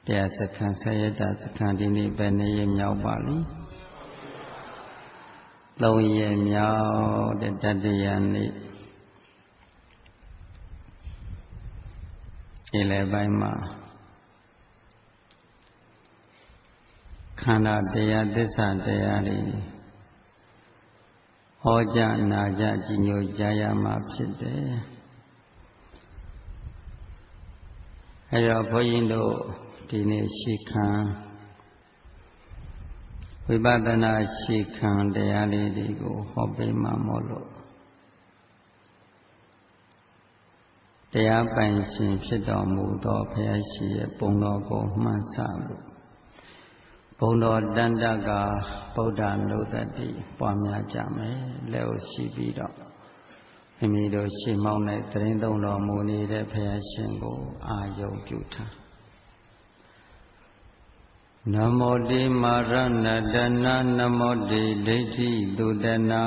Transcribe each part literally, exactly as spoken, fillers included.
တရားစခန်းဆရတစခန်းဒီနေ့ပဲနေရမြောက်ပါလိသုံးရမြောက်တဲ့တတိယနေ့ဒီလေပိုင်းမှာခန္ဓာတရားသစ္စာတရားတွေဟောကြားနာကြားကြည်ညိုကြရမှာဖြစ်တယ်အဲတော့ဘုန်းကြီးတို့ဒီနေ့ရှိခံဝိပဿနာရှိခံတရားလေးတွေကိုဟောပေးမှာမို့လို့တရားပိုင်ရှင်ဖြစ်တော်မူသောဘုရားရှိရဲ့ပုံတော်ကိုမှန်းဆလို့ဘုံတော်တန်တကဗုဒ္ဓနုတ္တိပွားများကြမယ်လက်ကိုရှိပြီးတော့မိမိတို့ရှေ့မောင်းတဲ့သရင်သုံးတော်မူနေတဲ့ဘုရားရှင်ကိုအာယုံပြုထားနမောတိမာရဏတနာနမောတိဒိဋ္ဌိသုတနာ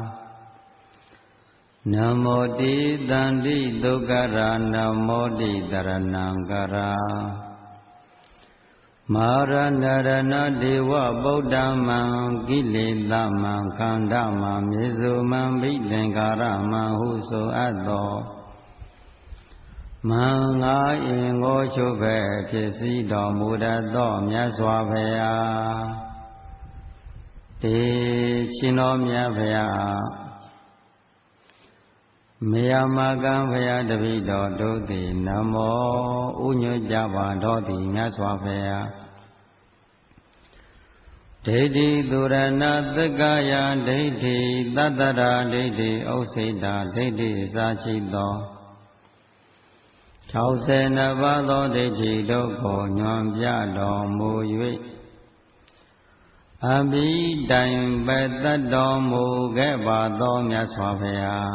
နမောတိတန္တိဒုက္ခရာနမောတိတရဏံကရာမာရဏရဏဒေဝဗုဒ္ဓမံကိလေသမံခန္ဓာမံမြေဇုမံဘိသင်္ကာရမံဟုဆိုအပ်သောမံငါအင်ကိုချုပ်ပဲဖြစ်စည်းတော်မူတတ်သောမြတ်စွာဘုရားတေရှင်တော်မြတ်ဘုရားမေယမကံဘုရားတပိတော်တို့သည်နမောဥညွတ်ကြပါတော်သည်မြတ်စွာဘုရားဒိဋ္ဌိသူရဏသက္ကာယဒိဋ္ဌိသတ္တရာဒိဋ္ဌိဥစ္စေတာဒိဋ္ဌိစာရှိသော၆၂ပါးသောဒိဋ္ဌိတို့ကိုညွှန်ပြတော်မူ၍အဘိတိုင်ပတတ်တော်မူခဲ့ပါသောမြတ်စွာဘုရား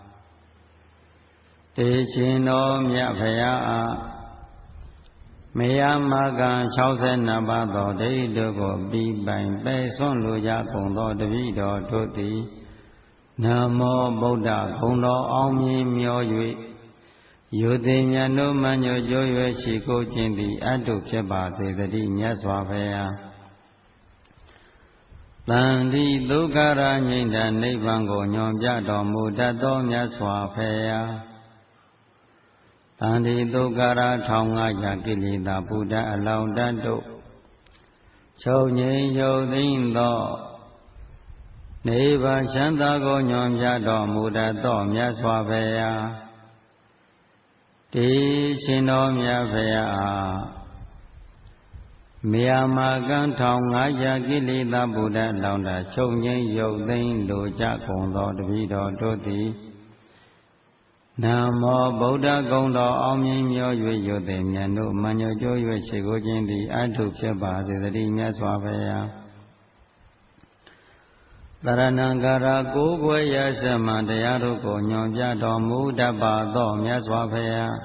တေရှင်တော်မြတ်ဘုရားအားမေယမကံ၆၂ပါးသောဒိဋ္ဌိတို့ကိုပြီးပိုင်ပယ်စွန့်လိုကြကုန်သောတပည့်တော်တို့သည်နမောဗုဒ္ဓဂုဏ်တော်အောင်မြင်မျော၍ယုတိမြတ်တို့မညိုကြိုးရွယ်ရှိကိုခြင်းသည်အတုဖြစ်ပါစေတည်းမြတ်စွာဘုရားတန်တိဒုက္ခရာငြိမ့်တနိဗ္ဗာန်ကိုညွန်ပြတော်မူတတ်သောမြတ်စွာဘုရားတန်တိဒုက္ခရာထောင်ငါးရာကိလေသာဘုဒ္ဓအလောင်းတတ်တို့ချုပ်ငြိမ်ယုတ်သိမ်းသောနိဗ္ဗာန်ချမ်းသာကိုညွန်ပြတော်မူတတ်သောမြတ်စွာဘုရားတေရှင်တော်မြတ်ဘုရားမေယမကံထောင်ငါးရာကိလေသာဘုဒ္ဓလောင်းတာချုပ်ငြိမ်းယုတ်သိမ်းလိုကြကုန်သောတပည့်တော်တို့သည်နမောဗုဒ္ဓဂုဏ်တော်အောင်မြင်မျော၍ယုတိမြတ်တို့မညိုကြိုး၍ခြေကိုခြင်းသည်အထုဖြစ်ပါစေတည်းမြတ်စွာဘုရားတရဏံကာရကိုးကွယ်ရစမှတရားတို့ကိုညွန်ပြတော်မူတတ်ပါသောမြတ်စွာဘုရား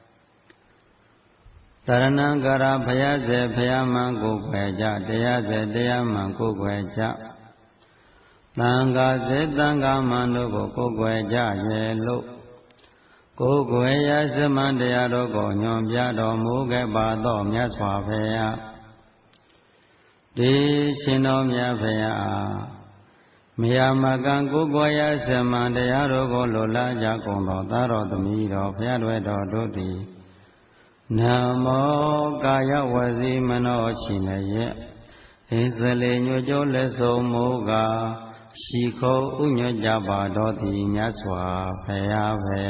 တရဏံကာရဘုရားစေဘုရားမှန်ကိုယ်ွယ်ကြတရားစေတရားမှန်ကိုယ်ွယ်ကြသံဃာစေသံဃာမှန်တို့ကိုကိုယ်ွယ်ကြရဲ့လို့ကိုယ်ွယ်ရစမှတရားတို့ကိုညွန်ပြတော်မူခဲ့ပါသောမြတ်စွာဘုရားဒီရှင်တော်မြတ်ဘုရားမေယမကံကိုယ်ွယ်ရစမှတရားတို့ကိုလိုလားကြကုန်သောသာတော်သမီးတော်ဘုရားတော်တို့သည်နမောကာယဝစီမနောရှိနေရဲ့ဣဇလေညွကြိုးလက်ဆုံးမူကားရှိခုံဥညွတ်ကြပါတော်သည်မြတ်စွာဘုရားဘု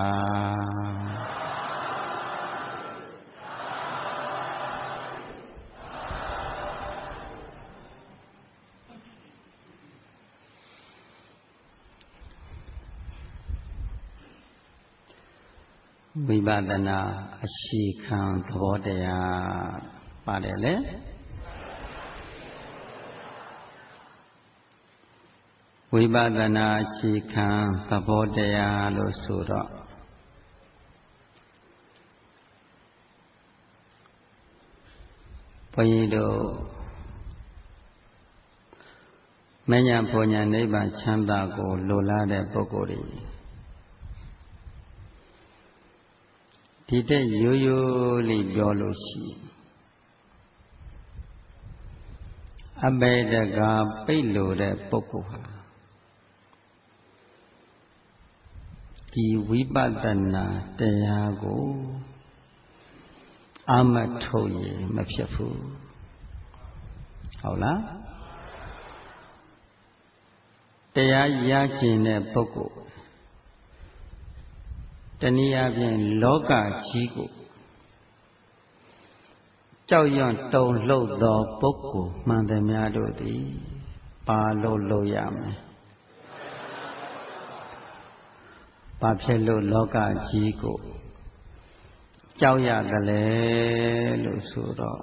ရားဝိပဿနာအရှိခံသဘောတရားပါတယ်လေဝိပဿနာအရှိခံသဘောတရားလို့ဆိုတော့ဘုန်းကြီးတို့မဉ္ဇဉ်ဘုံညာနိဗ္ဗာန်ချမ်းသာကိုလိုလားတဲ့ပုဂ္ဂိုလ်တွေဒီတဲ့ရိုးရိုးလေးပြောလို့ရှိအဘေဒကပိတ်လို့တဲ့ပုဂ္ဂိုလ်ဟာဒီဝိပဿနာတရားကိုအမထုတ်ရမဖြစ်ဘူးဟုတ်လားတရားရကျင်တဲ့ပုဂ္ဂိုလ်တနည်းအားဖြင့်လောကကြီးကိုကြောက်ရွံ့တုန်လှုပ်သောပုဂ္ဂိုလ်မှန်သည်များတို့သည်ပါလို့လို့ရမယ်။ဘာဖြစ်လို့လောကကြီးကိုကြောက်ရတယ်လဲလို့ဆိုတော့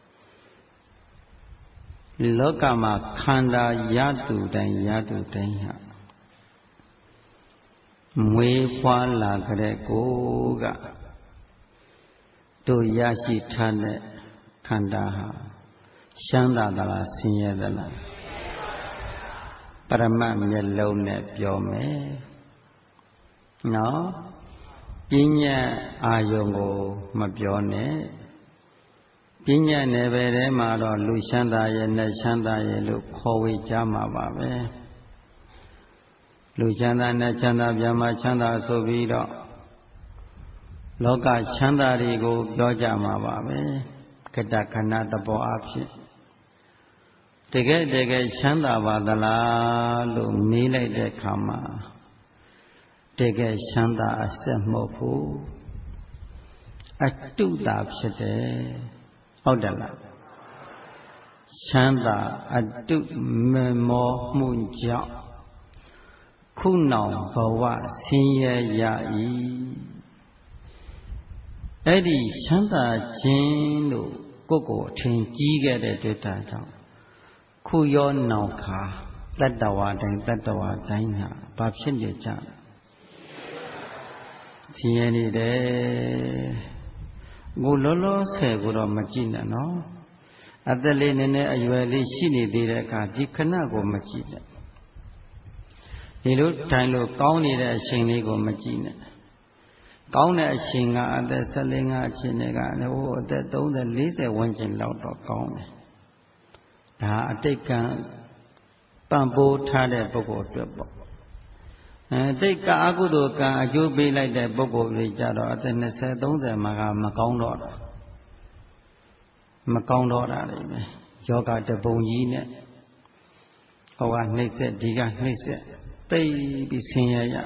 လောကမှာခန္ဓာရသူတိုင်းရသူတိုင်းဟာမွေးဖွားလာကြတဲ့ကိုကတို့ရရှိထားတဲ့ခန္ဓာဟာရှမ်းသာသလားဆင်းရဲသလားပရမတ်မျက်လုံးနဲ့ပြောမယ်နော်ပညာအာယုံကိုမပြောနဲ့ပညာနယ်ပယ်ထဲမှာတော့လူချမ်းသာရဲ့နဲ့ချမ်းသာရဲ့လို့ခေါ်ဝေကြမှာပါပဲလူချမ်းသာနဲ့ချမ်းသာပြမှာချမ်းသာဆိုပြီးတော့လောကချမ်းသာတွေကိုပြောကြမှာပါပဲကတ္တခဏတဘောအဖြစ်တကယ်တကယ်ချမ်းသာပါသလားလို့မေးလိုက်တဲ့အခါမှာတကယ်ချမ်းသာအစစ်မဟုတ်ဘူးအတုတာဖြစ်တယ်ဟုတ်တယ်လားချမ်းသာအတုမောမှုကြောင့်ခုနောင်ဘဝဆင်းရဲရ၏အဲ့ဒီချမ်းသာခြင်းလို့ကိုယ့်ကိုယ်အထင်ကြီးခဲ့တဲ့တွေ့တာကြောင့်ခုရောနောင်ခါတတ္တဝါတိုင်းတတ္တဝါတိုင်းဟာဘာဖြစ်နေကြလဲဆင်းရဲနေတယ်ကိုလောလောဆယ်ကိုတော့မကြည့်နဲ့နော်အသက်လေးနည်းနည်းအရွယ်လေးရှိနေသေးတဲ့အခါဒီခဏကိုမကြည့်နဲ့ဒီလိုထိုင်လို့ကောင်းနေတဲ့အချိန်လေးကိုမကြည့်နဲ့ကောင်းတဲ့အချိန်ကအသက်၁၄ ၅အချိန်တွေကဟိုအသက်၃၀ ၄၀ဝန်းကျင်လောက်တော့ကောင်းတယ်ဒါအတိတ်ကံပံ့ပိုးထားတဲ့ပုဂ္ဂိုလ်အတွက်ပေါ့အဲတိတ်ကအကုသိုလ်ကံအကျိုးပေးလိုက်တဲ့ပုဂ္ဂိုလ်တွေကြတော့အသက်၂၀ ၃၀မှာကမကောင်းတော့တာမကောင်းတော့တာတွေပဲယောဂတပုံကြီးနဲ့ဟောကနှိမ့်ဆက်ဒီကနှိမ့်ဆက်တိတ်ပြီးဆင်းရဲရ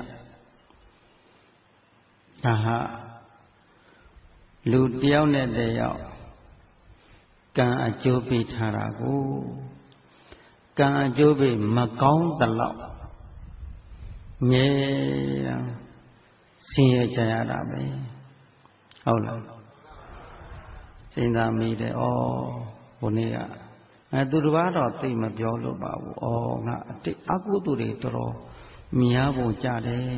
ဒါဟာလူတယောက်နဲ့တယောက်ကံအကျိုးပေးထားတာကိုကံအကျိုးပေးမကောင်းသလောက်ငြဲတာဆင်းရဲကြရတာပဲဟုတ်လားစဉ်းစားမိတယ်ဩဘုနေ့ကအဲသူတစ်ပါးတော့သိမပြောလို့ပါဘူးဩငါအတိတ်အကုသိုလ်တွေတော်တော်များပုံကြတယ်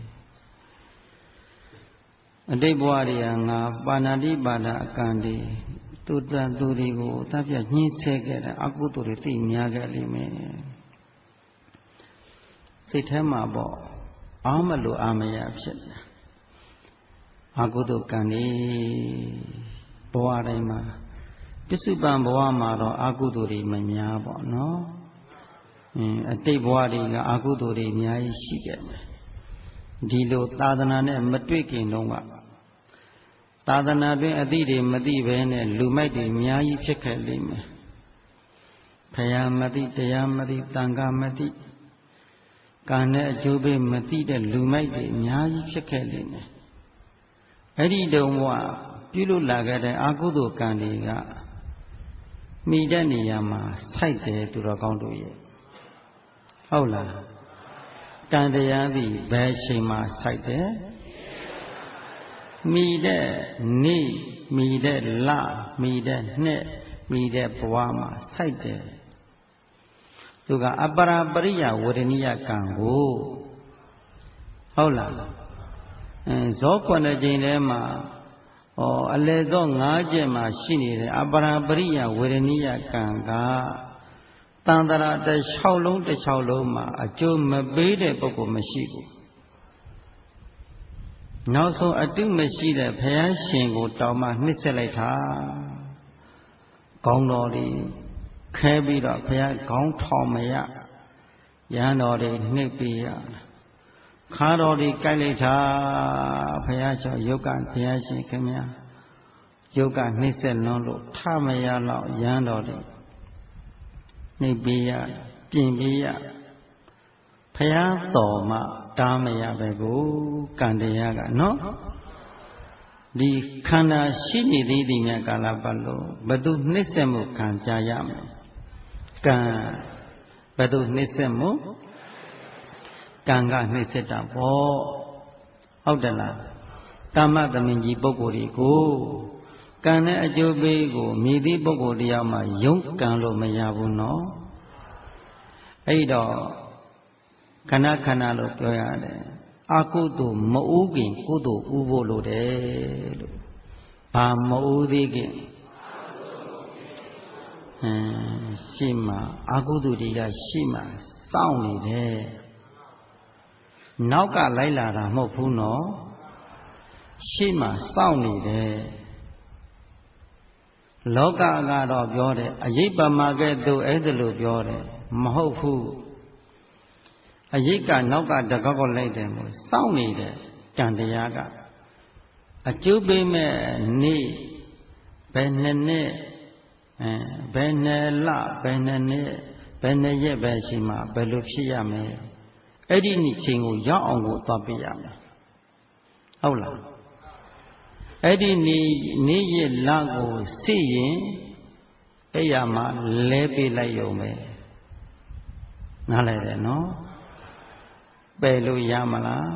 အတိတ်ဘဝတွေကငါပါဏာတိပါဒအကံတွေသူတန်သူတွေကိုတပြညှင်းဆဲခဲ့တဲ့အကုသိုလ်တွေသိများခဲ့လိမ့်မယ်စိတ်ထဲမှာပေါ့အားမလို့အာမရဖြစ်တယ်အကုသိုလ်ကံတွေဘဝတိုင်းမှာပစ္စုပန်ဘဝမှာတော့အကုသိုလ်တွေမများပေါ့နော်အင်းအတိတ်ဘဝတွေကအကုသိုလ်တွေအများကြီးရှိခဲ့တယ်ဒီလိုသာသနာနဲ့မတွေ့ခင်တုန်းကသာသနာတွင်အသည့်တွေမသိဘဲနဲ့လူမိုက်တွေအများကြီးဖြစ်ခဲ့လိမ့်မယ်ဖယားမသိတရားမသိတန်ခါမသိကံနဲ့အကျိုးပေးမသိတဲ့လူမိုက်တွေအများကြီးဖြစ်ခဲ့လိမ့်မယ်အဲ့ဒီတုန်းကပြုလို့လာခဲ့တဲ့အကုသိုလ်ကံတွေကမိတဲ့နေရာမှာစိုက်တယ်သူတော်ကောင်းတို့ရဲ့ဟုတ်လားကံတရားသည်ဘယ်အချိန်မှစိုက်တယ်မိတဲ့နေ့မိတဲ့လမိတဲ့နှစ်မိတဲ့ဘဝမှာစိုက်တယ်သူကအပရာပရိယဝရဏိယကံကိုဟုတ်လားအဲဇောခုနှစ်ကြိမ်ထဲမှာဩအလေဇော၅ကျက်မှာရှိနေတဲ့အပရာပရိယဝရဏိယကံကတန်တရာတစ်၆လုံးတစ်၆လုံးမှာအကျိုးမပေးတဲ့ပုဂ္ဂိုလ်မရှိဘူးနောက်ဆုံးအတုမရှိတဲ့ဘုရားရှင်ကိုတောင်းမှနှိမ့်ဆက်လိုက်တာကောင်းတော်လေးခခဲပြီးတော့ဘုရားခေါင်းထောင်မရရဟန်းတော်တွေနှိပ်ပြီးရခါတော်တွေကြိုက်လိုက်တာဘုရားကျော်ယုတ်ကဘုရားရှင်ခင်ဗျာယုတ်ကနှိမ့်ဆက်လွန်းလို့ထမရတော့ရဟန်းတော်တွေနှိပ်ပြီးရပြင်ပြီးရဘုရားတော်မှတားမရပဲကိုကံတရားကနော်ဒီခန္ဓာရှိနေသေးသည်များကာလပတ်လို့ဘသူနှိမ့်ဆက်မှုခံကြရမယ်ကံဘသူနှိမ့်ဆက်မှုကံကနှိမ့်ဆက်တာပေါ့ဟုတ်တယ်လားကာမသမင်ကြီးပုဂ္ဂိုလ်တွေကိုကံနဲ့အကျိုးပေးကိုမြည်သည့်ပုဂ္ဂိုလ်တရားမှယုံကံလို့မရဘူးနော်အဲ့တော့ခဏခဏလို့ပြောရတယ်အကုသိုလ်မဥခင်ကုသိုလ်ဥဖို့လို့တယ်လို့ဘာမဥသေးခင်အင်းရှိမှအကုသိုလ်တွေကရှိမှစောင့်နေတယ်နောက်ကလိုက်လာတာမဟုတ်ဘူးနော်ရှိမှစောင့်နေတယ်လောကကတော့ပြောတယ်အယိပမာကဲ့သို့အဲ့ဒါလို့ပြောတယ်မဟုတ်ဘူးအယိတ်ကနောက်ကတကောက်ကောက်လိုက်တယ်မို့စောင့်နေတယ်ကံတရားကအကျိုးပေးမဲ့နေ့ဘယ်နှစ်နှစ်အဲဘယ်နှစ်လဘယ်နှစ်နှစ်ဘယ်နှစ်ရက်ပဲရှိမှဘယ်လိုဖြစ်ရမလဲအဲ့ဒီနေ့ချိန်ကိုရောက်အောင်ကိုသွားပြရမယ်ဟုတ်လားအဲ့ဒီနေ့နေ့ရက်လကိုစစ်ရင်အဲ့ရမှာလဲပေးလိုက်ရုံပဲနားလည်တယ်နော်ပယ်လို့ရမလား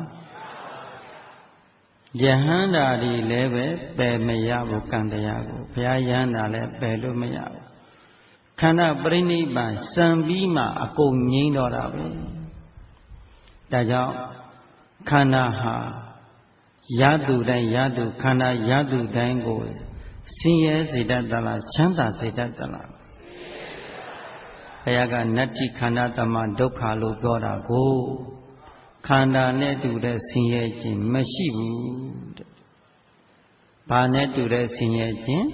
ယဟန္တာဒီလည်းပဲပယ်မရဘူးကံတရားကိုဘုရားယဟန္တာလည်းပယ်လို့မရဘူးခန္ဓာပရိနိဗ္ဗာန်စံပြီးမှအကုန်ငြိမ်းတော့တာပဲဒါကြောင့်ခန္ဓာဟာရသူတိုင်းရသူခန္ဓာရသူတိုင်းကိုဆင်းရဲစေတတ်သလားချမ်းသာစေတတ်သလားဘုရားကနတ္တိခန္ဓာတမဒုက္ခလို့ပြောတာကိုခန္ဓာနဲ့တူတဲ့ဆင်းရဲခြင်းမရှိဘူးတဲ့။ဘာနဲ့တူတဲ့ဆင်းရဲခြင်း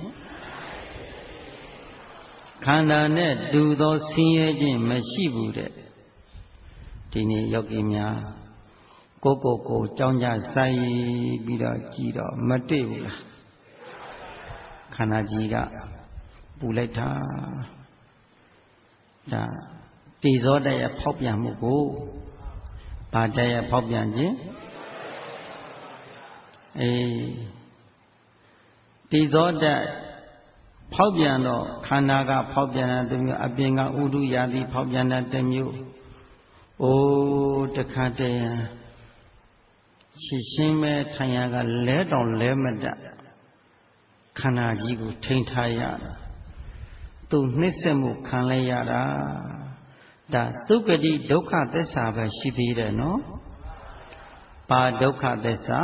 ခန္ဓာနဲ့တူသောဆင်းရဲခြင်းမရှိဘူးတဲ့။ဒီနေ့ယောဂီများကိုကိုကိုကြောင်းကြဆိုင်ပြီးတော့ကြည်တော့မတွေ့ဘူးလား။ခန္ဓာကြီးကပူလိုက်တာဒါတေဇောတရဲ့ဖောက်ပြန်မှုကိုဘာတရားဖောက်ပြန်ခြင်းအေးတိဇောတဖောက်ပြန်တော့ခန္ဓာကဖောက်ပြန်တဲ့တစ်မျိုးအပြင်ကဥဒုယာတိဖောက်ပြန်တဲ့တစ်မျိုးအိုးတခါတည်းရှင်းရှင်းပဲထိုင်ရကလဲတောင်လဲမတတ်ခန္ဓာကြီးကိုထိန်းထားရတာသူနှိမ့်ဆက်မှုခံလဲရတာဒါဒုက္ခတိဒုက္ခသစ္စာပဲရှိသေးတယ်နော်ဘာဒုက္ခသစ္စာ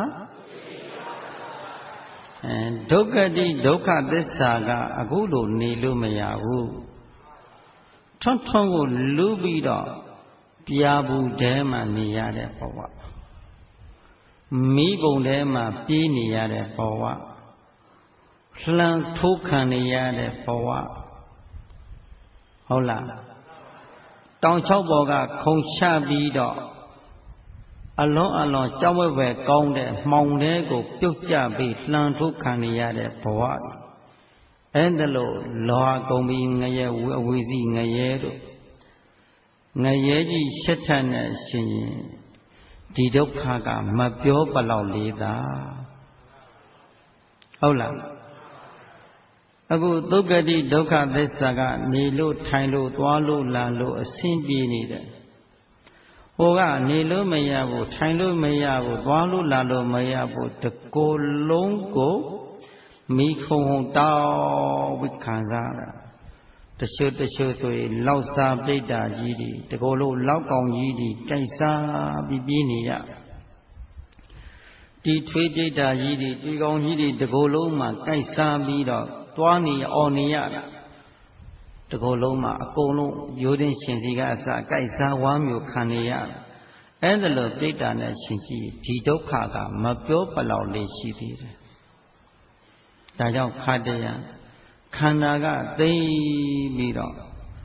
အဲဒုက္ခတိဒုက္ခသစ္စာကအခုလိုနေလို့မရဘူးထွန်းထွန်းကိုလူးပြီးတော့ပြာဘူးထဲမှာနေရတဲ့ဘဝမိဘုံထဲမှာပြေးနေရတဲ့ဘဝလှန်ထိုးခံနေရတဲ့ဘဝဟုတ်လားတောင်ချောက်ပေါ်ကခုံချပြီးတော့အလွန်အလွန်ကြောက်ဝဲဝဲကောင်းတဲ့မှောင်တဲကိုပြုတ်ကျပြီးလှန်ထုတ်ခံရတဲ့ဘဝအဲ့ဒါလို့လောဟကုန်ပြီးငရဲအဝီစီငရဲတို့ငရဲကြီးရှစ်ထက်နဲ့ရှင်ရင်ဒီဒုက္ခကမပြောပလောက်လေးသာဟုတ်လားအခုသုက္ကတိဒုက္ခသစ္စာကနေလို့ထိုင်လို့သွားလို့လာလို့အဆင်ပြေနေတယ်ဟိုကနေလို့မရဘူးထိုင်လို့မရဘူးသွားလို့လာလို့မရဘူးတကိုယ်လုံးကိုမိခုံဟုံတောက်ပြီးခံစားတာတချို့တချို့ဆိုရင်လောက်စားပိဋ္ဌာကြီးတွေတကိုယ်လုံးလောက်ကောင်ကြီးတွေတိုက်စားပြီးပြေးနေရတီထွေးပိဋ္ဌာကြီးတွေတီကောင်ကြီးတွေတကိုယ်လုံးမှာတိုက်စားပြီးတော့သွားနေအော်နေရတာတကိုယ်လုံးမှာအကုန်လုံးရိုးတင်ရှင်စီကအစကြိုက်စားဝါမျိုးခံနေရအဲ့ဒါလို့ပြိတ္တာနဲ့ရှင်ကြည့်ဒီဒုက္ခကမပြောပလောက်လေးရှိသေးတယ်ဒါကြောင့်ခတ္တယခန္ဓာကသိပြီးတော့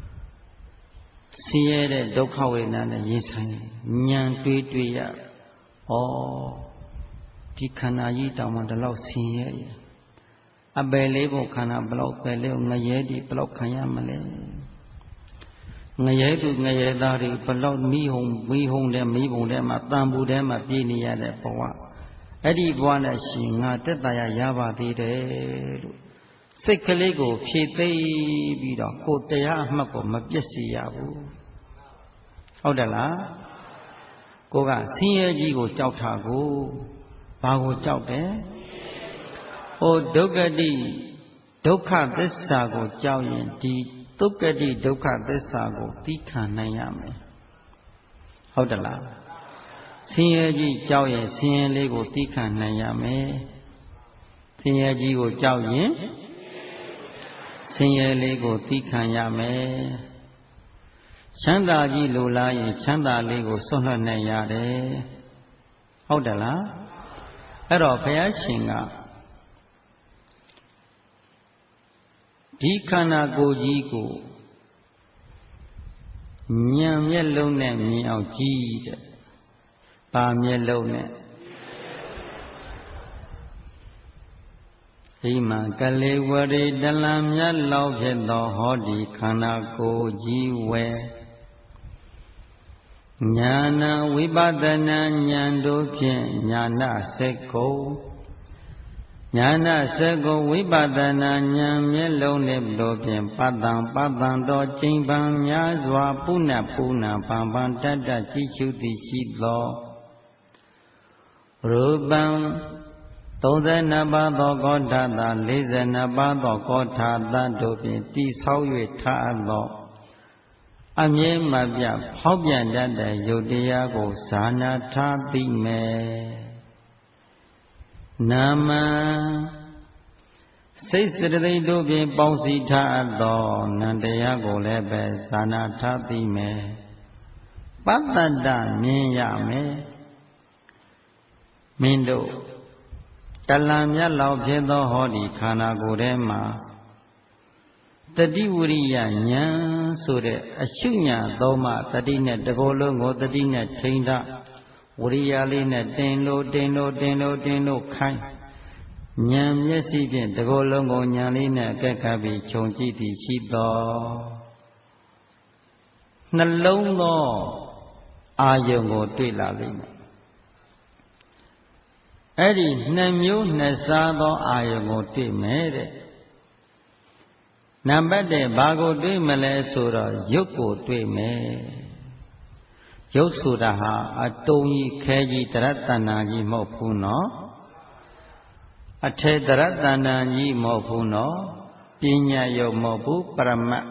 ဆင်းရဲတဲ့ဒုက္ခဝေဒနာနဲ့ရင်ဆိုင်ဉာဏ်တွေးတွေးရဩဒီခန္ဓာကြီးတောင်မှဒီလောက်ဆင်းရဲအပယ်လေးဖို့ခန္ဓာဘလောက်ပယ်လေးကိုငရဲဒီဘလောက်ခံရမလဲငရဲသူငရဲသားတွေဘလောက်မိဟုံမိဟုံတဲ့မိဘုံထဲမှာတန်ဘူးထဲမှာပြည့်နေရတဲ့ဘဝအဲ့ဒီဘဝနဲ့ရှင်ငါတက်တာရရပါသေးတယ်လို့စိတ်ကလေးကိုဖြည့်သိမ့်ပြီးတော့ကိုယ်တရားအမှတ်ကိုမပြည့်စေရဘူးဟုတ်တယ်လားကိုကဆင်းရဲကြီးကိုကြောက်တာကိုဘာကိုကြောက်တယ်ဟိုဒုက္ခတိဒုက္ခသစ္စာကိုကြောက်ရင်ဒီဒုက္ခတိဒုက္ခသစ္စာကိုသိခံနိုင်ရမယ်ဟုတ်တယ်လားဆင်းရဲကြီးကြောက်ရင်ဆင်းရဲလေးကိုသိခံနိုင်ရမယ်ဆင်းရဲကြီးကိုကြောက်ရင်ဆင်းရဲလေးကိုသိခံရမယ်ချမ်းသာကြီးလိုလားရင်ချမ်းသာလေးကိုစွန့်လွတ်နိုင်ရတယ်ဟုတ်တယ်လားအဲ့တော့ဘုရားရှင်ကဒီခန္ဓာကိုယ်ကြီးကိုဉာဏ်မျက်လုံးနဲ့မြင်အောင်ကြည့်တဲ့။ပါမျက်လုံးနဲ့ဒီမှာကလေးဝရိတလံမြတ်လောက်ဖြစ်သောဟောဒီခန္ဓာကိုယ်ကြီးဝဲညာနာဝိပဿနာဉာဏ်တို့ဖြင့်ညာနာစက္ကုညာနာစက္ကုဝိပဿနာဉာဏ်မျက်လုံးနဲ့တို့ဖြင့်ပတ္တံပတ္တံတော်ကျိန်ပံများစွာပုဏ္ဏပုဏ္ဏပံပံတတ္တကြည်ချူသည်ရှိသောရူပံသုံးဆယ်နှစ်ပါးသောကောဋ္ဌတာလေးဆယ်နှစ်ပါးသောကောဋ္ဌတာတို့ဖြင့်တိဆောက်၍ထားသောအမြဲမပြဖောက်ပြန်တတ်တဲ့ယုတ်တရားကိုဇာနာထားသိမယ်နာမစိတ်စရတိတို့ဖြင့်ပေါင်းစည်းထားသောနံတရားကိုလည်းပဲဇာနာထားသိမယ်ပတ္တတ္တမြင်ရမယ်မင်းတို့တလံမြတ်လောက်ဖြစ်သောဟောဒီခန္ဓာကိုယ်ထဲမှာတတိဝရိယဉာဏ်ဆိုတဲ့အရှုညာသုံးပါးတတိနဲ့တကိုယ်လုံးကိုတတိနဲ့ထိန်းထားဝရိယလေးနဲ့တင်လို့တင်လို့တင်လို့တင်လို့ခိုင်းဉာဏ်မျက်စိဖြင့်တကိုယ်လုံးကိုဉာဏ်လေးနဲ့အကဲခတ်ပြီးခြုံကြည့်သည်ရှိသောနှလုံးသောအာယုံကိုတွေ့လာလိမ့်မယ်အဲ့ဒီနှစ်မျိုးနှစ်စားသောအာယုံကိုတွေ့မယ်တဲ့နံပါတ်တဲ့ဘာကိုတွေ့မလဲဆိုတော့ရုပ်ကိုတွေ့မယ်ရုပ်ဆိုတာဟာအတုံးကြီးခဲကြီးတရတ္တနာကြီးမဟုတ်ဘူးနော်အထေတရတ္တနာကြီးမဟုတ်ဘူးနော်ပညာရုပ်မဟုတ်ဘူးပရမတ်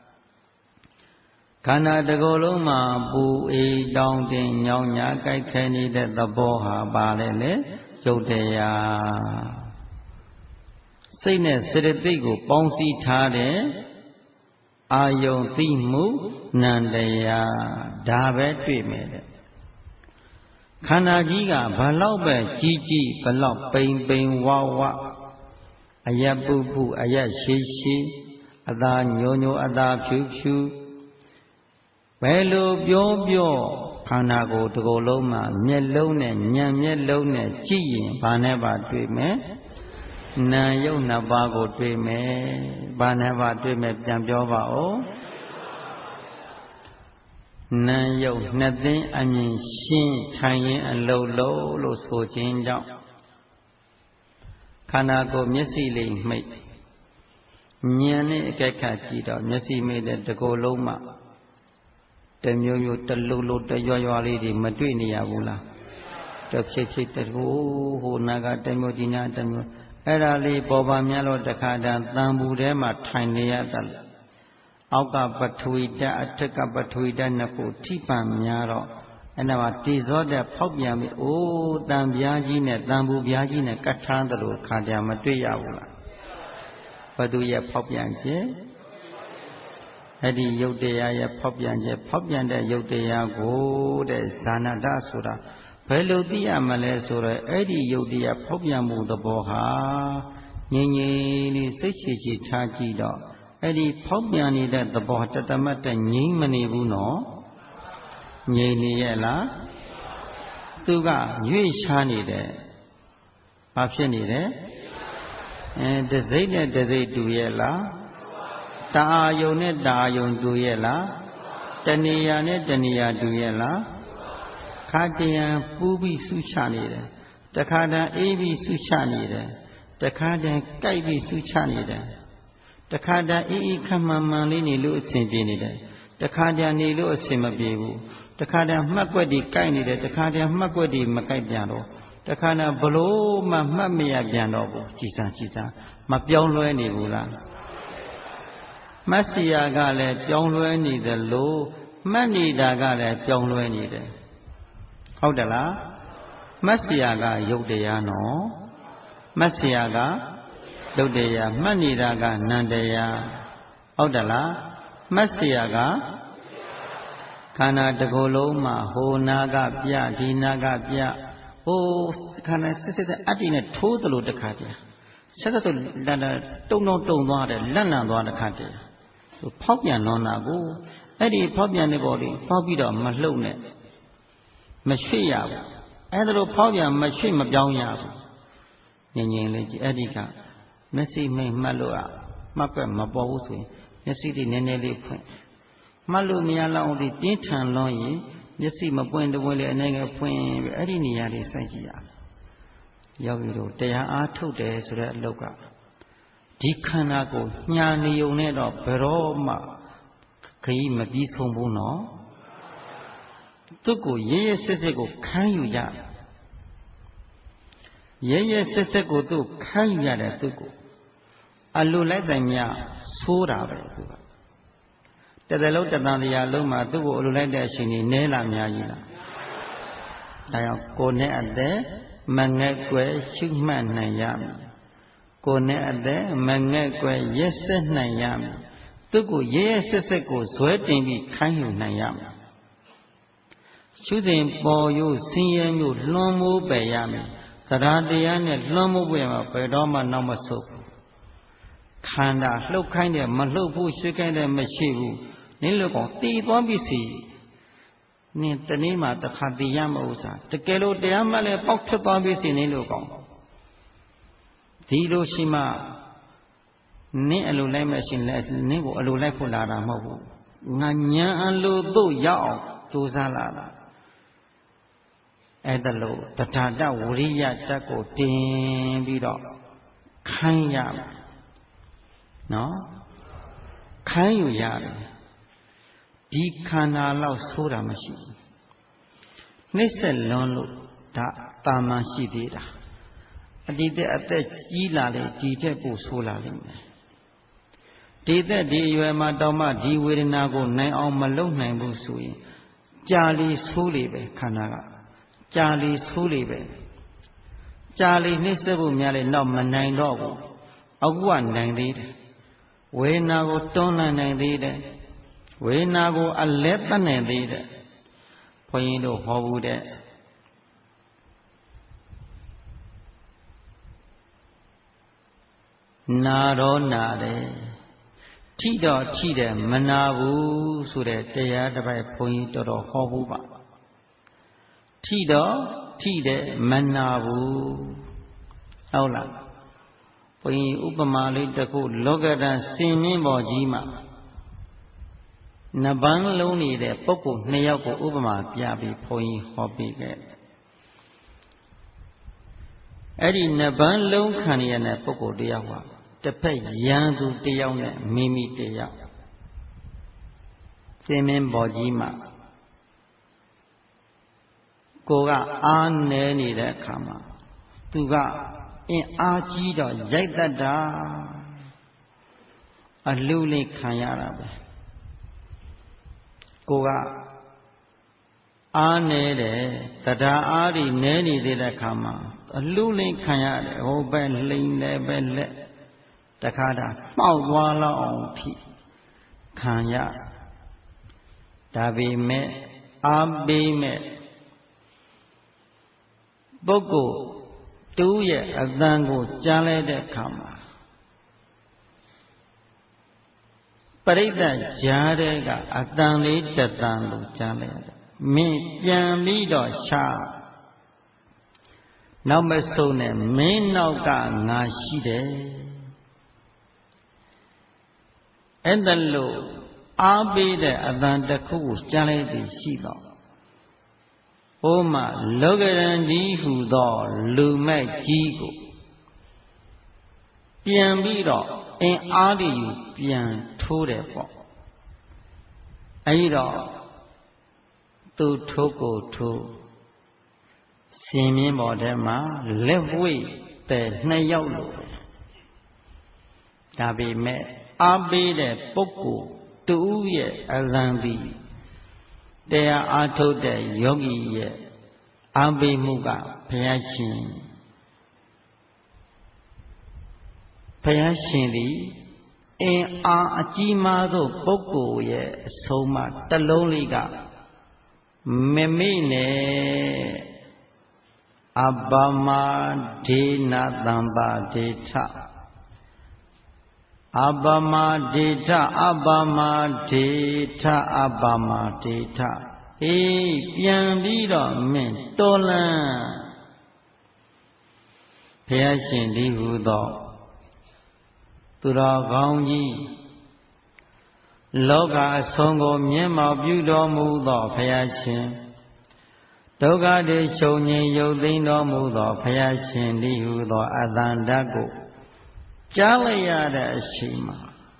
ခန္ဓာတစ်ခုလုံးမှာပူအေးတောင်းတင်ညောင်းညာကြိုက်ခဲနေတဲ့သဘောဟာပါလေလေရုပ်တရားစိတ်နဲ့စေတသိက်ကိုပေါင်းစည်းထားတဲ့အာယုံသိမှုနံတရားဒါပဲတွေ့မယ်တဲ့ခန္ဓာကြီးကဘလောက်ပဲကြီးကြီးဘလောက်ပိန်ပိန်ဝဝအယက်ပုပုအယက်ရှိရှိအသာညိုညိုအသာဖြူဖြူဘယ်လိုပြောပြောခန္ဓာကိုယ်တစ်ခုလုံးမှာမျက်လုံးနဲ့ဉာဏ်မျက်လုံးနဲ့ကြည့်ရင်ဘာနဲ့ပါတွေ့မယ်နာယုတ်နှစ်ပါးကိုတွေ့မယ်ဘာနဲ့ပါတွေ့မယ်ပြန်ပြောပါဦးနာယုတ်နှစ်သိန်းအမြင်ရှင်းထိုင်ရင်အလုံးလုံးလို့ဆိုခြင်းကြောင့်ခန္ဓာကိုယ်မျက်စိလေးမိတ်ဉာဏ်နဲ့အကဲခတ်ကြည့်တော့မျက်စိမိတ်တဲ့တစ်ကိုယ်လုံးမှာတမျိုးမျိုးတလူလူတရွရွလေးတွေမတွေ့နေရဘူးလားတဖြစ်ဖြစ်တကူဟိုနာကတမျိုးဒီနာတမျိုးအဲ့ဒါလေးပေါ်ပါများလို့တခါတည်းတန်ဘူးထဲမှာထိုင်နေရတာအောက်ကပထဝီဓာတ်အထက်ကပထဝီဓာတ်နှစ်ခုထိပံများတော့အဲ့ဒါမှာတေဇောတဲ့ဖောက်ပြန်ပြီးအိုးတန်ပြားကြီးနဲ့တန်ဘူးပြားကြီးနဲ့ကတ်ထမ်းတယ်လို့ခါတည်းမတွေ့ရဘူးလားဘသူရဲ့ဖောက်ပြန်ခြင်းအဲ့ဒီယုတ်တရားရဲ့ဖောက်ပြန်ခြင်းဖောက်ပြန်တဲ့ယုတ်တရားကိုတဲ့ဇာနာတဆိုတာဘယ်လိုသိရမလဲဆိုတော့အဲ့ဒီယုတ်တရားဖောက်ပြန်မှုသဘောဟာငြိမ်ငြိမ်လေးစိတ်ချချထားကြည့်တော့အဲ့ဒီဖောက်ပြန်နေတဲ့သဘောတသမတ်တဲ့ငြိမ်းမနေဘူးနော်ငြိမ်နေရဲ့လားသူကရွေ့ရှားနေတယ်ဘာဖြစ်နေတယ်အဲတစိမ့်နဲ့တစိမ့်တူရဲ့လားတအာယုံနဲ့တအာယုံတူရဲ့လားတဏှာနဲ့တဏှာတူရဲ့လားခါတရံပူးပြီးဆူချနေတယ်တခါတည်းအေးပြီးဆူချနေတယ်တခါတည်းကြိုက်ပြီးဆူချနေတယ်တခါတည်းအေးအေးခမှန်မှန်လေးနေလို့အဆင်ပြေနေတယ်တခါတည်းနေလို့အဆင်မပြေဘူးတခါတည်းမှတ်ကွက်တွေကြိုက်နေတယ်တခါတည်းမှတ်ကွက်တွေမကြိုက်ပြန်တော့တခါတည်းဘလို့မှမှတ်မရပြန်တော့ဘူးကြည်စမ်းကြည်စမ်းမပြောင်းလဲနေဘူးလားမတ်စီယာကလည်းပြောင်းလဲနေတယ်လို့မှတ်နေတာကလည်းပြောင်းလဲနေတယ်ဟုတ်တယ်လားမတ်စီယာကယုတ်တရားနော်မတ်စီယာကယုတ်တရားမှတ်နေတာကနန္တရားဟုတ်တယ်လားမတ်စီယာကခန္ဓာတစ်ခုလုံးမှာဟိုနာကပြဒီနာကပြဟိုခန္ဓာစစ်စစ်အတ္တိနဲ့ထိုးသလိုတစ်ခါတည်းဆက်သက်လန်တုံတုံတုံသွားတယ်လန့်လန့်သွားတစ်ခါတည်းဖောက်ပြန်လွန်တာကိုအဲ့ဒီဖောက်ပြန်တဲ့ပေါ်လေးဖောက်ပြီးတော့မလှုပ်နဲ့မရွှေ့ရဘူးအဲ့ဒါလိုဖောက်ပြန်မရွှေ့မပြောင်းရဘူးငြိမ်ငြိမ်လေးကြည့်အဲ့ဒီကမျက်စိမိတ်မှတ်လို့မှတ်ကွက်မပေါ်ဘူးဆိုရင်မျက်စိလေးနည်းနည်းလေးဖွင့်မှတ်လို့မရလောက်အောင်ဒီပြင်းထန်လွန်ရင်မျက်စိမပွင့်တပွင့်လေးအနေငယ်ဖွင့်ပြီးအဲ့ဒီနေရာလေးစိုက်ကြည့်ရယောဂီတို့တရားအားထုတ်တယ်ဆိုတဲ့အလုပ်ကဒီခန္ဓာကိုညာနေုံနဲ့တော့ဘယ်တော့မှခရီးမပြီးဆုံးဘူးနော်သူ့ကိုရဲရဲစစ်စစ်ကိုခံယူရရဲရဲစစ်စစ်ကိုသူ့ခံယူရတဲ့သူ့ကိုအလိုလိုက်တိုင်မြဆိုးတာပဲသူကတတလုံးတသံတရားလုံးမှာသူ့ကိုအလိုလိုက်တဲ့အချိန်ကြီးနဲလာများကြီးလားဒါကြောင့်ကိုယ်နဲ့အသက်မငဲ့ကွယ်ရှုမှတ်နိုင်ရမယ်ကိုယ်နဲ့အသက်မငဲ့ကွယ်ရက်စက်နိုင်ရမယ်သူ့ကိုရဲရဲစစ်စစ်ကိုဇွဲတင်ပြီးခိုင်းယူနိုင်ရမယ်ရှုစဉ်ပေါ်ရိုးဆင်းရဲမျိုးလွှမ်းမိုးပယ်ရမယ်တရားတရားနဲ့လွှမ်းမိုးပယ်မှာဘယ်တော့မှနောက်မဆုတ်ဘူးခန္ဓာလှုပ်ခိုင်းတယ်မလှုပ်ဘူးရွှေ့ခိုင်းတယ်မရှိဘူးနင်းလို့ကောင်တည်သွားပြီစီနင်းတနေ့မှတစ်ခါတည်ရမဟုတ်စားတကယ်လို့တရားမှလည်းပေါက်ထွက်သွားပြီစီနင်းလို့ကောင်ဒီလိုရှိမှနင်းအလိုလိုက်မဲ့ရှင်လဲနင်းကိုအလိုလိုက်ဖို့လာတာမဟုတ်ဘူးငါညာအလိုတို့ရောက်အောင်ကြိုးစားလာတာအဲ့ဒါလို့တထာတဝရိယတက်ကိုတင်ပြီးတော့ခိုင်းရမယ်နော်ခိုင်းယူရတယ်ဒီခန္ဓာလောက်ဆိုးတာမရှိဘူးနှိမ့်ဆက်လွန်လို့ဒါတာမန်ရှိသေးတာအတိတ်အသက်ကြီးလာလေဒီတဲ့ပို့ဆိုးလာလိမ့်မယ်ဒီသက်ဒီအရွယ်မှာတောင်မှဒီဝေဒနာကိုနိုင်အောင်မလုပ်နိုင်ဘူးဆိုရင်ကြာလီဆိုးလေပဲခန္ဓာကကြာလီဆိုးလေပဲကြာလီနှိမ့်ဆက်ဖို့များလေတော့မနိုင်တော့ဘူးအခုကနိုင်သေးတယ်ဝေဒနာကိုတွန်းလှန်နိုင်သေးတယ်ဝေဒနာကိုအလဲတတ်နိုင်သေးတယ်ဘုန်းကြီးတို့ဟောဘူးတဲ့နာတော့နာတယ်ထိတော့ထိတယ်မနာဘူးဆိုတဲ့တရားတစ်ပိုက်ဘုန်းကြီးတော်တော်ဟောဘူးပါထိတော့ထိတယ်မနာဘူးဟုတ်လားဘုန်းကြီးဥပမာလေးတစ်ခုလောကဓာတ်စင်မြင့်ပေါ်ကြီးမှာနဗန်းလုံးနေတဲ့ပုဂ္ဂိုလ်နှစ်ယောက်ကိုဥပမာပြပြီးဘုန်းကြီးဟောပြခဲ့အဲ့ဒီနဗန်းလုံးခံရတဲ့ပုဂ္ဂိုလ်တယောက်ဟာတစ်ဖက်ရန်သူတယောက်နဲ့မိမိတယောက်စင်မြင့်ပေါ်ကြီးမှာကိုကအားနေနေတဲ့အခါမှာသူကအင်းအားကြီးတော့ရိုက်တတ်တာအလူလေးခံရတာပဲကိုကအားနေတယ်တရားအားဒီနဲနေသေးတဲ့အခါမှာအလူလေးခံရတယ်ဟိုပဲလိမ့်တယ်ပဲလက်တခါတာမှောက်သွားလောက်အောင်ထိခံရဒါပေမဲ့အားပေးမဲ့ပုဂ္ဂိုလ်တူရဲ့အတန်ကိုကြားလိုက်တဲ့အခါမှာပရိသတ်ကြားတဲ့ကအတန်လေးတတန်လို့ကြားလိုက်ရတယ်မင်းပြန်ပြီးတော့ရှာနောက်မဆုံးနဲ့မင်းနောက်ကငါရှိတယ်အဲ့ဒါလို့အားပေးတဲ့အတန်တစ်ခုကိုကြားလိုက်သည်ရှိတော့ဘိုးမလောကရန်ကြီးဟူသောလူမိုက်ကြီးကိုပြန်ပြီးတော့အင်အားတွေပြန်ထိုးတယ်ပေါ့အဲဒီတော့သူထိုးကိုထိုးစင်မြင်းပေါ်ထဲမှာလက်ဝိတ်တဲ့နှစ်ယောက်လို့ဒါပေမဲ့အားပေးတဲ့ပုဂ္ဂိုလ်တူရဲ့အလံပြီးတရားအားထုတ်တဲ့ယောဂီရဲ့အားပေးမှုကဘုရားရှင်ဘုရားရှင်သည်အင်အားအကြီးမားသောပုဂ္ဂိုလ်ရဲ့အဆုံးအမတစ်လုံးလေးကမမေ့နဲ့အပမဒေနသံပါဒေထအပမဒေထအပမဒေထအပမဒေထအေးပြန်ပြီးတော့မင်းတော်လန်းဘုရားရှင်ဒီဟူသောသူတော်ကောင်းကြီးလောကအဆုံးကိုမြင်မောပြုတော်မူသောဘုရားရှင်ဒုက္ခတွေချုပ်ငြိမ်းရုပ်သိမ်းတော်မူသောဘုရားရှင်ဒီဟူသောအတန်တကိုကြားလိုက်ရတဲ့အချိန်မှာ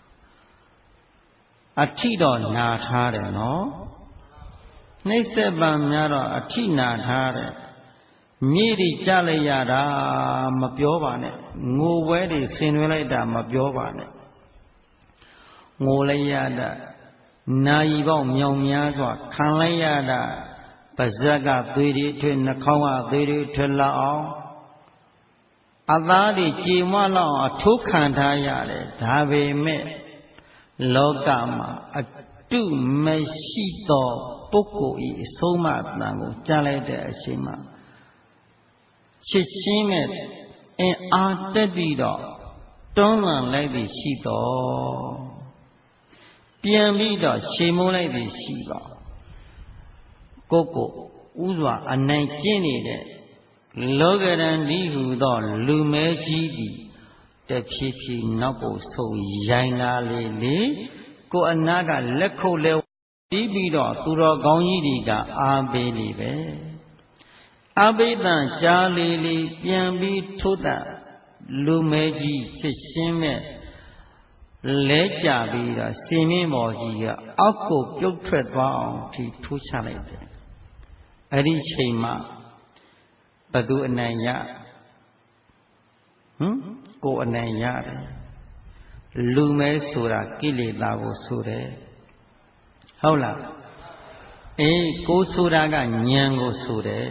အထိတော့နာထားတယ်နော်နှိမ့်ဆက်ပံများတော့အထိနာထားတယ်မြေတွေကြားလိုက်ရတာမပြောပါနဲ့ငိုပွဲတွေဆင်နွှဲလိုက်တာမပြောပါနဲ့ငိုလိုက်ရတာနာယီပေါင်းမြောင်များစွာခံလိုက်ရတာပါဇက်ကသွေးတွေထွေးနှာခေါင်းကသွေးတွေထွေးလောက်အောင်အသားတွေကြေမွလောက်အောင်အထိုးခံထားရတယ်ဒါပေမဲ့လောကမှာအတုမရှိသောပုဂ္ဂိုလ်ဤအဆုံးအမတန်ကိုကြားလိုက်တဲ့အချိန်မှာချစ်ချင်းနဲ့အင်အားတက်ပြီးတော့တွန်းလှန်လိုက်သည်ရှိတော်ပြန်ပြီးတော့ရှေမိုးလိုက်သည်ရှိတော့ကိုကိုဥစွာအနိုင်ကျင့်နေတဲ့လောကရန်ဒီဟူသောလူမဲကြီးသည်တဖြည်းဖြည်းနောက်ကိုဆုံးရိုင်းလာလေလေကိုအနာကလက်ခုပ်လဲပြီးပြီးတော့သူတော်ကောင်းကြီးတွေကအားပေးနေပဲအဘိဓမ္မာကြားလေလေပြန်ပြီးထိုးတတ်လူမဲကြီးချစ်ရှင်းမဲ့လဲကြပြီးတော့စင်မြင့်ပေါ်ကြီးကအောက်ကိုပြုတ်ထွက်သွားအောင်ဒီထိုးချလိုက်တယ်အဲ့ဒီချိန်မှာဘသူအနိုင်ရဟမ်ကိုအနိုင်ရတယ်လူမဲဆိုတာကိလေသာကိုဆိုတယ်ဟုတ်လားအေးကိုဆိုတာကဉာဏ်ကိုဆိုတယ်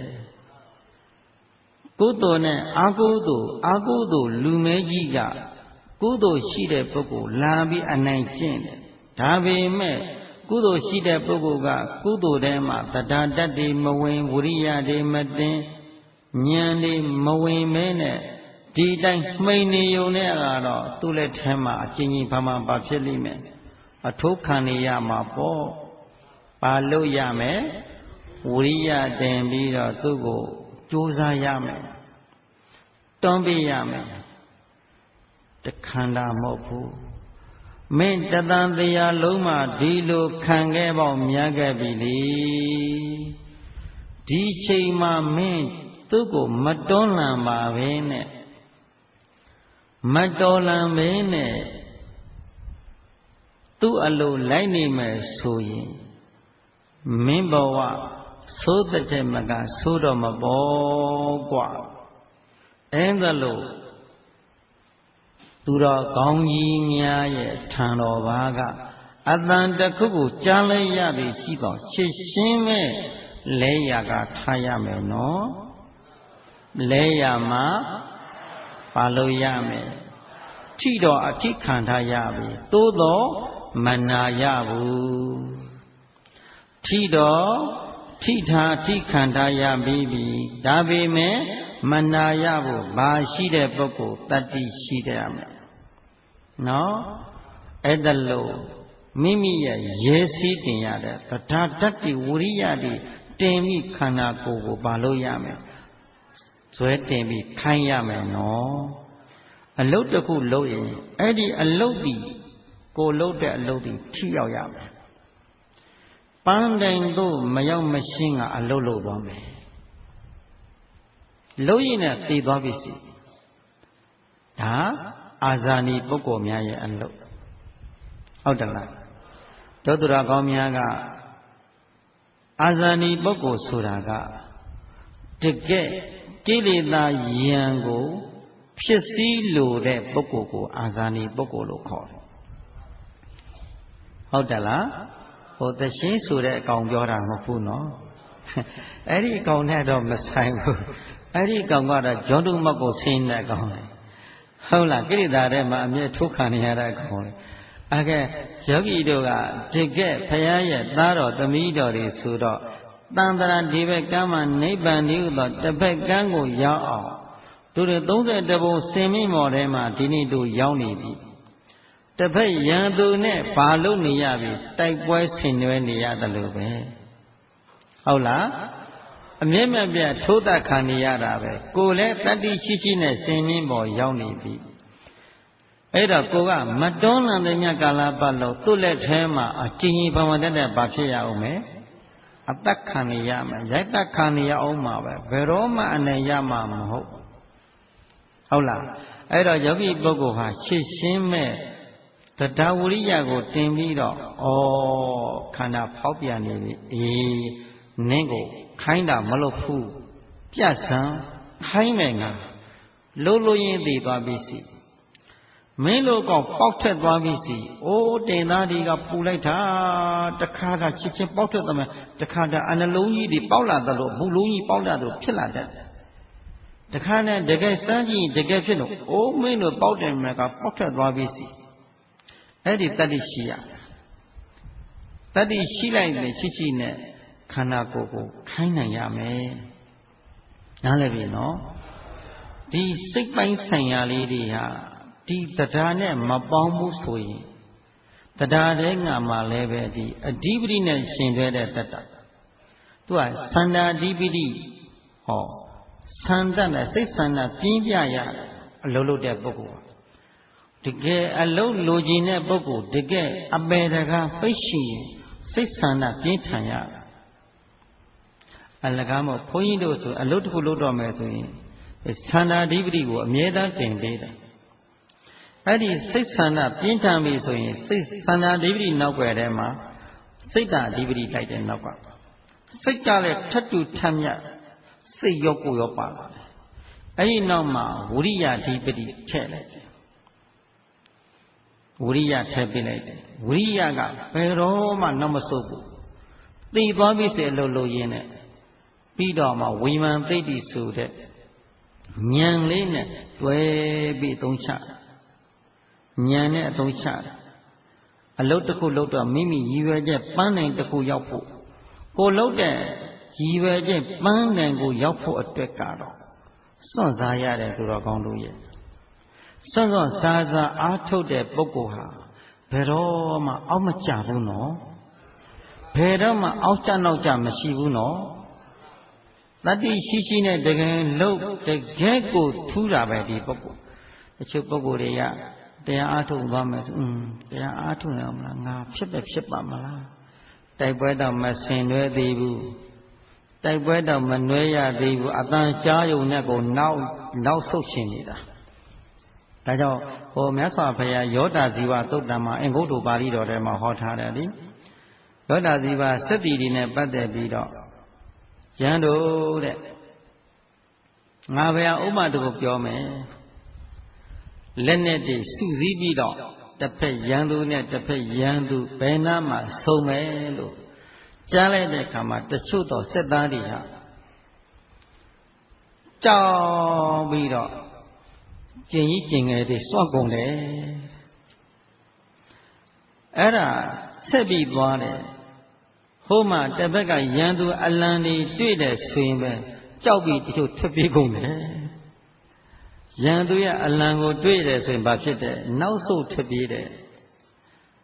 ကုသိုလ်နဲ့အကုသိုလ်အကုသိုလ်လူမဲကြီးကကုသိုလ်ရှိတဲ့ပုဂ္ဂိုလ်လာပြီးအနိုင်ကျင့်တယ်ဒါပေမဲ့ကုသိုလ်ရှိတဲ့ပုဂ္ဂိုလ်ကကုသိုလ်ထဲမှာတဏှာတတ်တွေမဝင်ဝိရိယတွေမတင်ဉာဏ်တွေမဝင်မဲနဲ့ဒီတိုင်းမှိန်နေုံနဲ့ကတော့သူ့လက်ထဲမှာအကျဉ်းကြီးဘာမှဘာဖြစ်လိမ့်မယ်အထိုးခံနေရမှာပေါ့ဘာလို့ရမယ်ဝိရိယတင်ပြီးတော့သူ့ကိုကြိုးစားရမယ်တွန်းပေးရမယ်တခန္ဓာမဟုတ်ဘူးမင်းတသံတရားလုံးမှဒီလိုခံခဲ့ပေါ့မြတ်ခဲ့ပြီလေဒီချိန်မှာမင်းသူ့ကိုမတွန်းလှန်ပါပဲနဲ့မတော်လှန်ပဲနဲ့သူ့အလိုလိုက်နေမယ်ဆိုရင်မင်းဘဝသိုးတဲ့မကသိုးတော့မပေါ်กว่าအဲ့ဒါလို့သူတော်ကောင်းကြီးများရဲ့ထံတော်ဘာကအတန်တစ်ခုကိုကြားလိုက်ရသည်ရှိတော့ချစ်ရှင်းမဲ့လဲရကထားရမယ်နော်လဲရမှာပါလို့ရမယ်ထိတော့အထိခံထားရပြီသို့တော့မနာရဘူးထိတော့ထိထားထိခံထားရပြီးပြီဒါပေမဲ့မနာရဘူးဘာရှိတဲ့ပုဂ္ဂိုလ်တတ္တိရှိတဲ့ရမယ်နော်အဲ့ဒါလို့မိမိရဲ့ရဲစည်းတင်ရတဲ့တရားဓာတ်တွေဝိရိယတွေတင်ပြီးခန္ဓာကိုယ်ကိုပါလို့ရမယ်ဇွဲတင်ပြီးခိုင်းရမယ်နော်အလုတ်တစ်ခုလုပ်ရင်အဲ့ဒီအလုတ်ဒီကိုလုပ်တဲ့အလုတ်ဒီထိရောက်ရမယ်ပန်းတိုင်တို့မရောက်မရှင်းကအလုတ်လုပ်သွားမယ်လုပ်ရင်လည်းသိသွားပြီစီဒါအာဇာနည်ပုဂ္ဂိုလ်များရဲ့အလုတ်ဟုတ်တယ်လားဒေါသူရကောင်းများကအာဇာနည်ပုဂ္ဂိုလ်ဆိုတာကတကယ်ကိလေသာယံကိုဖြစ်စည်းလိုတဲ့ပုဂ္ဂိုလ်ကိုအာဇာနည်ပုဂ္ဂိုလ်လို့ခေါ်တယ်ဟုတ်တယ်လားဟိုသရှင်းဆိုတဲ့အကောင်ပြောတာမဟုတ်ဘူးနော်အဲ့ဒီအကောင်နဲ့တော့မဆိုင်ဘူးအဲ့ဒီအကောင်ကတော့ဂျွန်တုမတ်ကိုဆင်းတဲ့အကောင်လေဟုတ်လားကိလေသာထဲမှာအမြဲထိုးခံနေရတဲ့အကောင်လေအဲ့ကဲယောဂီတို့ကတကယ်ဘုရားရဲ့သားတော်သမီးတော်တွေဆိုတော့တန်ត្រာဒီဘက်ကမ်းမှာနိဗ္ဗာန်ဒီဥသောတစ်ဘက်ကမ်းကိုရောက်အောင်သူတို့သုံးဆယ်တဘုံစင်မိမော်ထဲမှာဒီနေ့တို့ရောက်နေပြီတစ်ဖက်ရန်သူနဲ့ဘာလို့နေရပြီတိုက်ပွဲဆင်နွှဲနေရတယ်လို့ပဲဟုတ်လားအမြဲမပြတ်ထိုးသက်ခံနေရတာပဲကိုယ်လည်းတတ္တိရှိရှိနဲ့စင်မြင့်ပေါ်ရောက်နေပြီအဲ့တော့ကိုကမတွန်းလန်တဲ့မြတ်ကာလပတ်လို့သူ့လက်ထဲမှာအကျဉ်းကြီးပမာတတ်တဲ့ဘာဖြစ်ရအောင်မဲအသက်ခံနေရမယ်ရိုက်သက်ခံနေရအောင်မှာပဲဘယ်တော့မှအနေရမှာမဟုတ်ဟုတ်လားအဲ့တော့ယောဂီပုဂ္ဂိုလ်ဟာရှင်းရှင်းမဲ့တရားဝိရိယကိုတင်ပြီးတော့ဩခန္ဓာဖောက်ပြန်နေပြီအေးနင်းကိုခိုင်းတာမလုပ်ဘူးပြတ်စံခိုင်းမယ်ငါလို့လို့ရင်သိသွားပြီစီမင်းတို့ကောင်ပေါက်ထက်သွားပြီစီအိုးတင်သားဒီကပူလိုက်တာတခါတည်းချစ်ချင်းပေါက်ထက်သွားမယ်တခါတည်းအနှလုံးကြီးတွေပေါက်လာတယ်လို့ဘူးလုံးကြီးပေါက်လာတယ်ဖြစ်လာတတ်တယ်တခါနဲ့တကယ်စမ်းကြည့်တကယ်ဖြစ်လို့အိုးမင်းတို့ပေါက်တယ်မယ်ကပေါက်ထက်သွားပြီစီအဲ့ဒီတတ္တိရှိရတတ္တိရှိလိုက်တယ်ချစ်ချစ်နဲ့ခန္ဓာကိုယ်ကိုခိုင်းနိုင်ရမယ်နားလည်ပြီနော်ဒီစိတ်ပိုင်းဆိုင်ရာလေးတွေဟာဒီတရားနဲ့မပေါင်းဘူးဆိုရင်တရားတဲ့ငါမှလည်းပဲဒီအဓိပတိနဲ့ရှင်သွဲတဲ့တတ္တသူကသန္တာအဓိပတိဟောသန္တနဲ့စိတ်သန္တာပြင်းပြရအလုံးလုံးတဲ့ပုဂ္ဂိုလ်တကယ်အလုံးလိုချင်တဲ့ပုဂ္ဂိုလ်တကယ်အပေတကားပိတ်ရှိရင်စိတ်ဆန္ဒပြင်းထန်ရအလကားမို့ဘုန်းကြီးတို့ဆိုအလုံးတစ်ခုလုပ်တော့မယ်ဆိုရင်သန္တာအဓိပတိကိုအမြဲတမ်းတင်ပေးတယ်အဲ့ဒီစိတ်ဆန္ဒပြင်းထန်ပြီဆိုရင်စိတ်ဆန္ဒအဓိပတိနောက်ွယ်ထဲမှာစိတ်တအဓိပတိလိုက်တဲ့နောက်ကစိတ်ကလည်းထပ်တူထပ်မြတ်စိတ်ရောကိုယ်ရောပါလာတယ်အဲ့ဒီနောက်မှာဝိရိယအဓိပတိထည့်လိုက်တယ်ဝိရိယထည့်ပေးလိုက်တယ်ဝိရိယကဘယ်တော့မှနောက်မဆုတ်ဘူးသိသွားပြီစေလို့လို့ရင်းနဲ့ပြီးတော့မှဝိမာန်သိတိဆိုတဲ့ဉာဏ်လေးနဲ့တွဲပြီးသုံးချဉာဏ်နဲ့အသုံးချအလုတ်တစ်ခုလုတ်တော့မိမိရည်ရွယ်ချက်ပန်းနိုင်တစ်ခုရောက်ဖို့ကိုလုတ်တဲ့ရည်ရွယ်ချက်ပန်းနိုင်ကိုရောက်ဖို့အတွက်ကတော့စွန့်စားရတယ်သူတော်ကောင်းတို့ရဲ့စွန့်စွန့်စားစားအားထုတ်တဲ့ပုဂ္ဂိုလ်ဟာဘယ်တော့မှအောက်မကျဘူးနော်ဘယ်တော့မှအောက်ကျနောက်ကျမရှိဘူးနော်တတ္တိရှိရှိနဲ့တကယ်လို့တကယ်ကိုထူးတာပဲဒီပုဂ္ဂိုလ်တချို့ပုဂ္ဂိုလ်တွေကတရားအားထုတ်သွားမယ်ဆိုอืมတရားအားထုတ်ရမလားငါဖြစ်ပဲဖြစ်ပါမလားတိုက်ပွဲတော့မဆင်နွဲသေးဘူးတိုက်ပွဲတော့မနှွဲရသေးဘူးအတန်ကြားယုံနဲ့ကိုနောက်နောက်ဆုတ်ရှင်နေတာဒါကြောင့်ဟိုမြတ်စွာဘုရားယောတာဇီဝသုတ်တံမှာအင်္ဂုတ္တပါဠိတော်ထဲမှာဟောထားတယ်လေယောတာဇီဝစက်တီတွေနဲ့ပတ်သက်ပြီးတော့ရန်တို့တဲ့ငါဘုရားဥပမာတခုပြောမယ်လက်နဲ့တည်းစုစည်းပြီးတော့တစ်ဖက်ရန်သူနဲ့တစ်ဖက်ရန်သူဘယ်နာမှဆုံမယ်လို့ကြားလိုက်တဲ့အခါမှာတချို့တော့စက်သားတွေဟာကြောက်ပြီးတော့ကျင်ကြီးကျင်ငယ်တွေစွန့်ကုန်တယ်အဲ့ဒါဆက်ပြီးသွားတယ်ဟိုမှာတစ်ဖက်ကရန်သူအလံတွေတွေ့တယ်ဆိုရင်ပဲကြောက်ပြီးတချို့ထွက်ပြေးကုန်တယ်ရန်သူရဲ့အလံကိုတွေ့တယ်ဆိုရင်ဘာဖြစ်တယ်နောက်ဆုတ်ထွက်ပြေးတယ်ဟ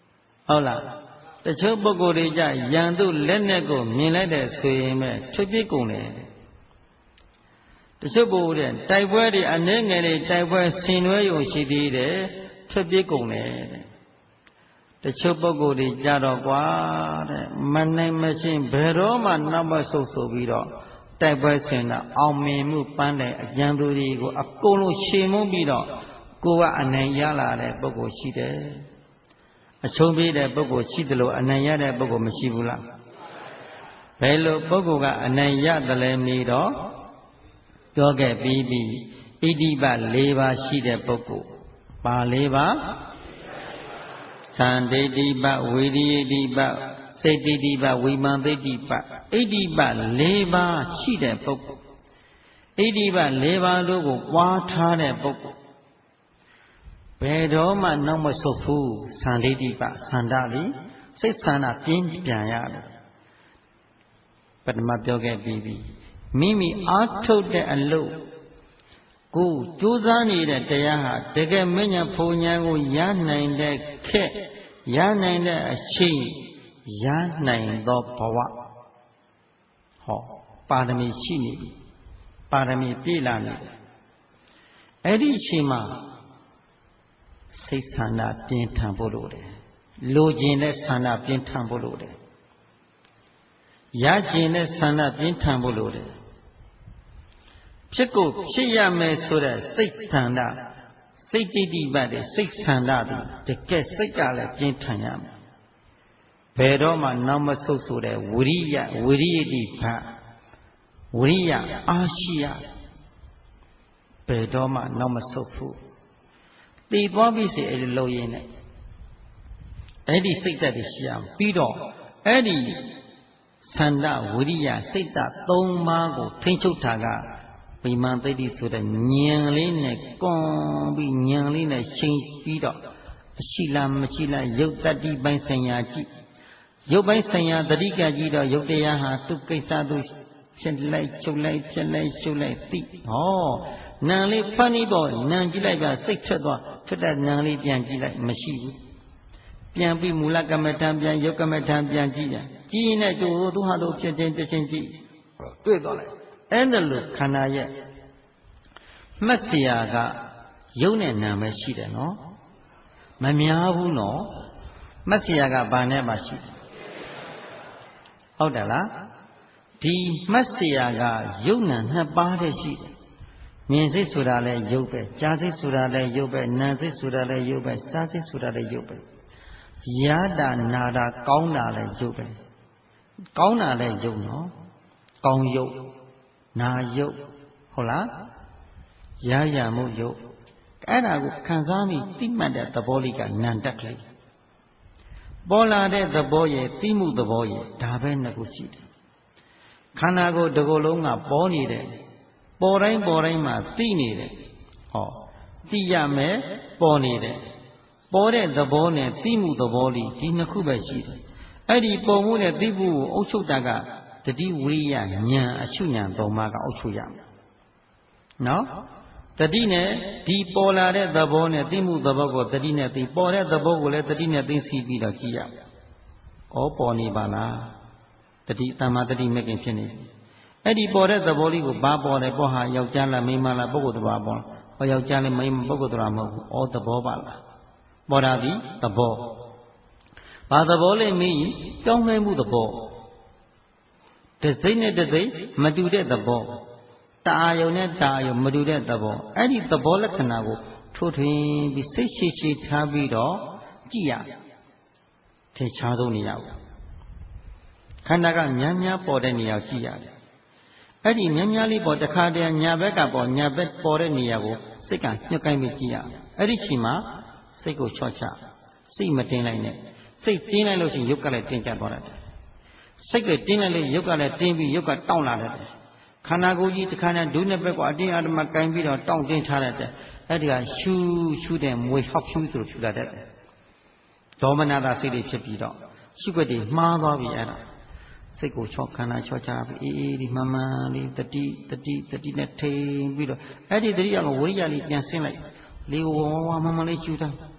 ဟုတ်လားတချို့ပုဂ္ဂိုလ်တွေကြရန်သူလက်နဲ့ကိုမြင်လိုက်တဲ့ဆိုရင်ပဲထွက်ပြေးကုန်တယ်တချို့ပုဂ္ဂိုလ်တွေတိုက်ပွဲတွေအနေငယ်တွေတိုက်ပွဲဆင်နွှဲရုံရှိသေးတယ်ထွက်ပြေးကုန်တယ်တချို့ပုဂ္ဂိုလ်တွေကြတော့ကွာတဲ့မနိုင်မချင်းဘယ်တော့မှနောက်မဆုတ်ဆိုပြီးတော့တိုက်ပွဲဆင်တာအောင်မြင်မှုပန်းတဲ့အရန်သူတွေကိုအကုန်လုံးရှေမုန်းပြီးတော့ကိုယ်ကအနိုင်ရလာတဲ့ပုဂ္ဂိုလ်ရှိတယ်အချုံးပြေးတဲ့ပုဂ္ဂိုလ်ရှိတယ်လို့အနိုင်ရတဲ့ပုဂ္ဂိုလ်မရှိဘူးလားဘယ်လိုပုဂ္ဂိုလ်ကအနိုင်ရတယ်လဲမေးတော့ပြောခဲ့ပြီးပြီဣတိပ၄ပါးရှိတဲ့ပုဂ္ဂိုလ်ပါ၄ပါးသံဒိဋ္ဌိပဝိရိယတိပစိတ်တိတိပဝိမာန်သိတိပဣတိပ၄ပါးရှိတဲ့ပုဂ္ဂိုလ်ဣတိပ၄ပါးတို့ကိုပွားထားတဲ့ပုဂ္ဂိုလ်ဘယ်တော့မှနောက်မဆုတ်ဘူးသံဒိဋ္ဌိပသန္တာလေစိတ်ဆန္ဒပြင်းပြန်ရတယ်ပထမပြောခဲ့ပြီးပြီမိမိအားထုတ်တဲ့အလုပ်ကိုကြိုးစားနေတဲ့တရားဟာတကယ်မဉ္ဇဉ်ဖူဉဏ်ကိုရနိုင်တဲ့ခက်ရနိုင်တဲ့အချိန်ရနိုင်သောဘဝဟောပါရမီရှိနေပြီပါရမီပြည့်လာနေတယ်အဲ့ဒီအချိန်မှာစိတ်ဆန္ဒပြင်းထန်ဖို့လိုတယ်လိုချင်တဲ့ဆန္ဒပြင်းထန်ဖို့လိုတယ်ရချင်တဲ့ဆန္ဒပြင်းထန်ဖို့လိုတယ်ဖြစ်ကိုဖြစ်ရမယ်ဆိုတဲ့စိတ်ဆန္ဒစိတ်တိတိပတ်တဲ့စိတ်ဆန္ဒတွေတကယ်စိတ်ကလည်းပြင်းထန်ရမယ်ဘယ်တော့မှနောက်မဆုတ်ဆိုတဲ့ဝိရိယဝိရိယတိဘဝိရိယအားရှိရဘယ်တော့မှနောက်မဆုတ်ဘူးတည်သွားပြီစေအဲ့ဒီလိုရင်းနဲ့အဲ့ဒီစိတ်ဓာတ်တွေရှိရမယ်ပြီးတော့အဲ့ဒီဆန္ဒဝိရိယစိတ်ဓာတ်သုံးပါးကိုထိန်းချုပ်တာကဗိမာန်သိတိဆိုတဲ့ဉာဏ်လေးနဲ့ကွန်ပြီးဉာဏ်လေးနဲ့ချိန်ပြီးတော့အရှိလားမရှိလားယုတ်တတ္တိပိုင်းဆိုင်ရာကြည့်ရုပ်ပိုင်းဆိုင်ရာတတိကကြည့်တော့ရုပ်တရားဟာသူကိစ္စသူဖြစ်လိုက်ချုပ်လိုက်ဖြစ်လိုက်ရှုပ်လိုက်သိဟောနာလေးဖန်ပြီးပေါ့နာကြည့်လိုက်ပါစိတ်ထွက်သွားထွက်တဲ့နာလေးပြန်ကြည့်လိုက်မရှိဘူးပြန်ပြီးမူလကမ္မထံပြန်ယုတ်ကမ္မထံပြန်ကြည့်ပြန်ကြည့်ရင်တူသူဟာသူဖြစ်ခြင်းဖြစ်ခြင်းကြည့်တွေ့တော့လိုက်အဲ့ဒါလို့ခန္ဓာရဲ့မှတ်เสียကယုတ်နဲ့နာပဲရှိတယ်နော်မများဘူးနော်မှတ်เสียကဘာနဲ့မှရှိတယ်ဟုတ်တယ်လားဒီမှတ်เสียကယုတ်နာနှစ်ပါးတည်းရှိတယ်မြင်စိတ်ဆိုတာလည်းယုတ်ပဲကြားစိတ်ဆိုတာလည်းယုတ်ပဲနာစိတ်ဆိုတာလည်းယုတ်ပဲစားစိတ်ဆိုတာလည်းယုတ်ပဲရတာနာတာကောင်းတာလည်းယုတ်ပဲကောင်းတာလည်းယုတ်နော်ကောင်းယုတ်နာယုတ်ဟုတ်လားရရမှုယုတ်အဲ့ဒါကိုခံစားမိသိမှတ်တဲ့သဘောလေးကနံတက်ကလေးပေါ်လာတဲ့သဘောရဲ့သိမှုသဘောရဲ့ဒါပဲနှစ်ခုရှိတယ်ခန္ဓာကိုယ်တစ်ခုလုံးကပေါ်နေတယ်ပေါ်တိုင်းပေါ်တိုင်းမှာသိနေတယ်ဟောသိရမယ်ပေါ်နေတယ်ပေါ်တဲ့သဘောနဲ့သိမှုသဘောလေးဒီနှစ်ခုပဲရှိတယ်အဲ့ဒီပေါ်မှုနဲ့သိမှုကိုအုပ်ချုပ်တာကတတိဝိရိယဉာဏ်အရှုဉာဏ်သုံးပါးကအုပ်ချုပ်ရမယ်နော်တတိနဲ့ဒီပေါ်လာတဲ့သဘောနဲ့သိမှုသဘောကိုတတိနဲ့သိပေါ်တဲ့သဘောကိုလည်းတတိနဲ့သိသိပြီးတော့ကြည့်ရမယ်ဩပေါ်နေပါလားတတိတမ္မာတတိမဲ့ခင်ဖြစ်နေပြီအဲ့ဒီပေါ်တဲ့သဘောလေးကိုဘာပေါ်တယ်ပေါ်ဟာယောက်ျားလားမိန်းမလားပုဂ္ဂိုလ်တစ်ပါးပေါ်ဟောယောက်ျားလေးမိန်းမပုဂ္ဂိုလ်တစ်ပါးမဟုတ်ဘူးဩသဘောပါလားပေါ်တာဒီသဘောဘာသဘောလဲမေးရင်ပြောင်းလဲမှုသဘောတစ်စိတ်နဲ့တစ်စိတ်မတူတဲ့သဘောတအာယုံနဲ့တအာယုံမတူတဲ့သဘောအဲ့ဒီသဘောလက္ခဏာကိုထိုးထွင်းပြီးစိတ်ရှိရှိထားပြီးတော့ကြည့်ရထင်ရှားဆုံးနေရဘူးခန္ဓာကများများပေါ်တဲ့နေရာကြည့်ရတယ်အဲ့ဒီများများလေးပေါ်တစ်ခါတည်းညာဘက်ကပေါ်ညာဘက်ပေါ်တဲ့နေရာကိုစိတ်ကညှက်ကိုင်းပြီးကြည့်ရအဲ့ဒီချိန်မှာစိတ်ကိုချော့ချစိတ်မတင်းလိုက်နဲ့စိတ်တင်းလိုက်လို့ရှိရင်ရုပ်ကလည်းတင်းကျပ်သွားတယ်စိတ်ကတင်းလိုက်လို့ရုပ်ကလည်းတင်းပြီးရုပ်ကတောင့်လာတယ်ခန္ဓာကိုယ်ကြီးတစ်ခါနဲ့ဒုနှစ်ဘက်ကအတင်းအဓမ္မကိုင်းပြီးတော့တောင့်တင်းထားတယ်အဲ့ဒီကရှူးရှူးတဲ့မွေဟောက်ရှူးဆိုရှူလာတတ်တယ်ဒေါမနတာစိတ်တွေဖြစ်ပြီးတော့ရှုွက်တွေမှားသွားပြီအဲ့ဒါစိတ်ကိုချော့ခန္ဓာချော့ချပြီးအေးအေးဒီမှန်မှန်လေးတတိတတိတတိနဲ့ထိန်ပြီးတော့အဲ့ဒီတတိကဝိရိယလေးပြန်ဆင်းလိုက်လေးဝဝမှန်မှန်လေးရှူတာ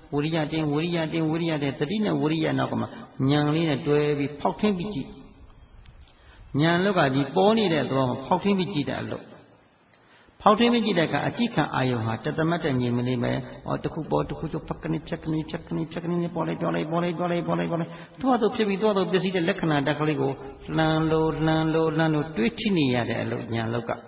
ဝရိယတင်ဝရိယတင်ဝရိယတဲ့တတိနဲ့ဝရိယနောက်ကမှဉာဏ်လေးနဲ့တွဲပြီးဖောက်ထင်းပြီးကြည့်ဉာဏ်လောက်ကဒီပေါ်နေတဲ့သဘောမှာဖောက်ထင်းပြီးကြည့်တဲ့အလို့ဖောက်ထင်းပြီးကြည့်တဲ့အခါအကြည့်ခံအာယုံဟာတသမတ်တဲ့ညီမလေးပဲဩတခုပေါ်တခုကျော်ဖက်ကနေဖြက်ကနေဖြက်ကနေဖြက်ကနေပေါ်လိုက်ပြောလိုက်ပေါ်လိုက်ပြောလိုက်ပေါ်လိုက်ပေါ်လိုက်တွားတော့ဖြစ်ပြီးတွားတော့ပစ္စည်းတဲ့လက္ခဏာတက်ကလေးကိုလှမ်းလို့လှမ်းလို့လှမ်းလို့တွေးထိနေရတဲ့အလို့ဉာဏ်လောက်က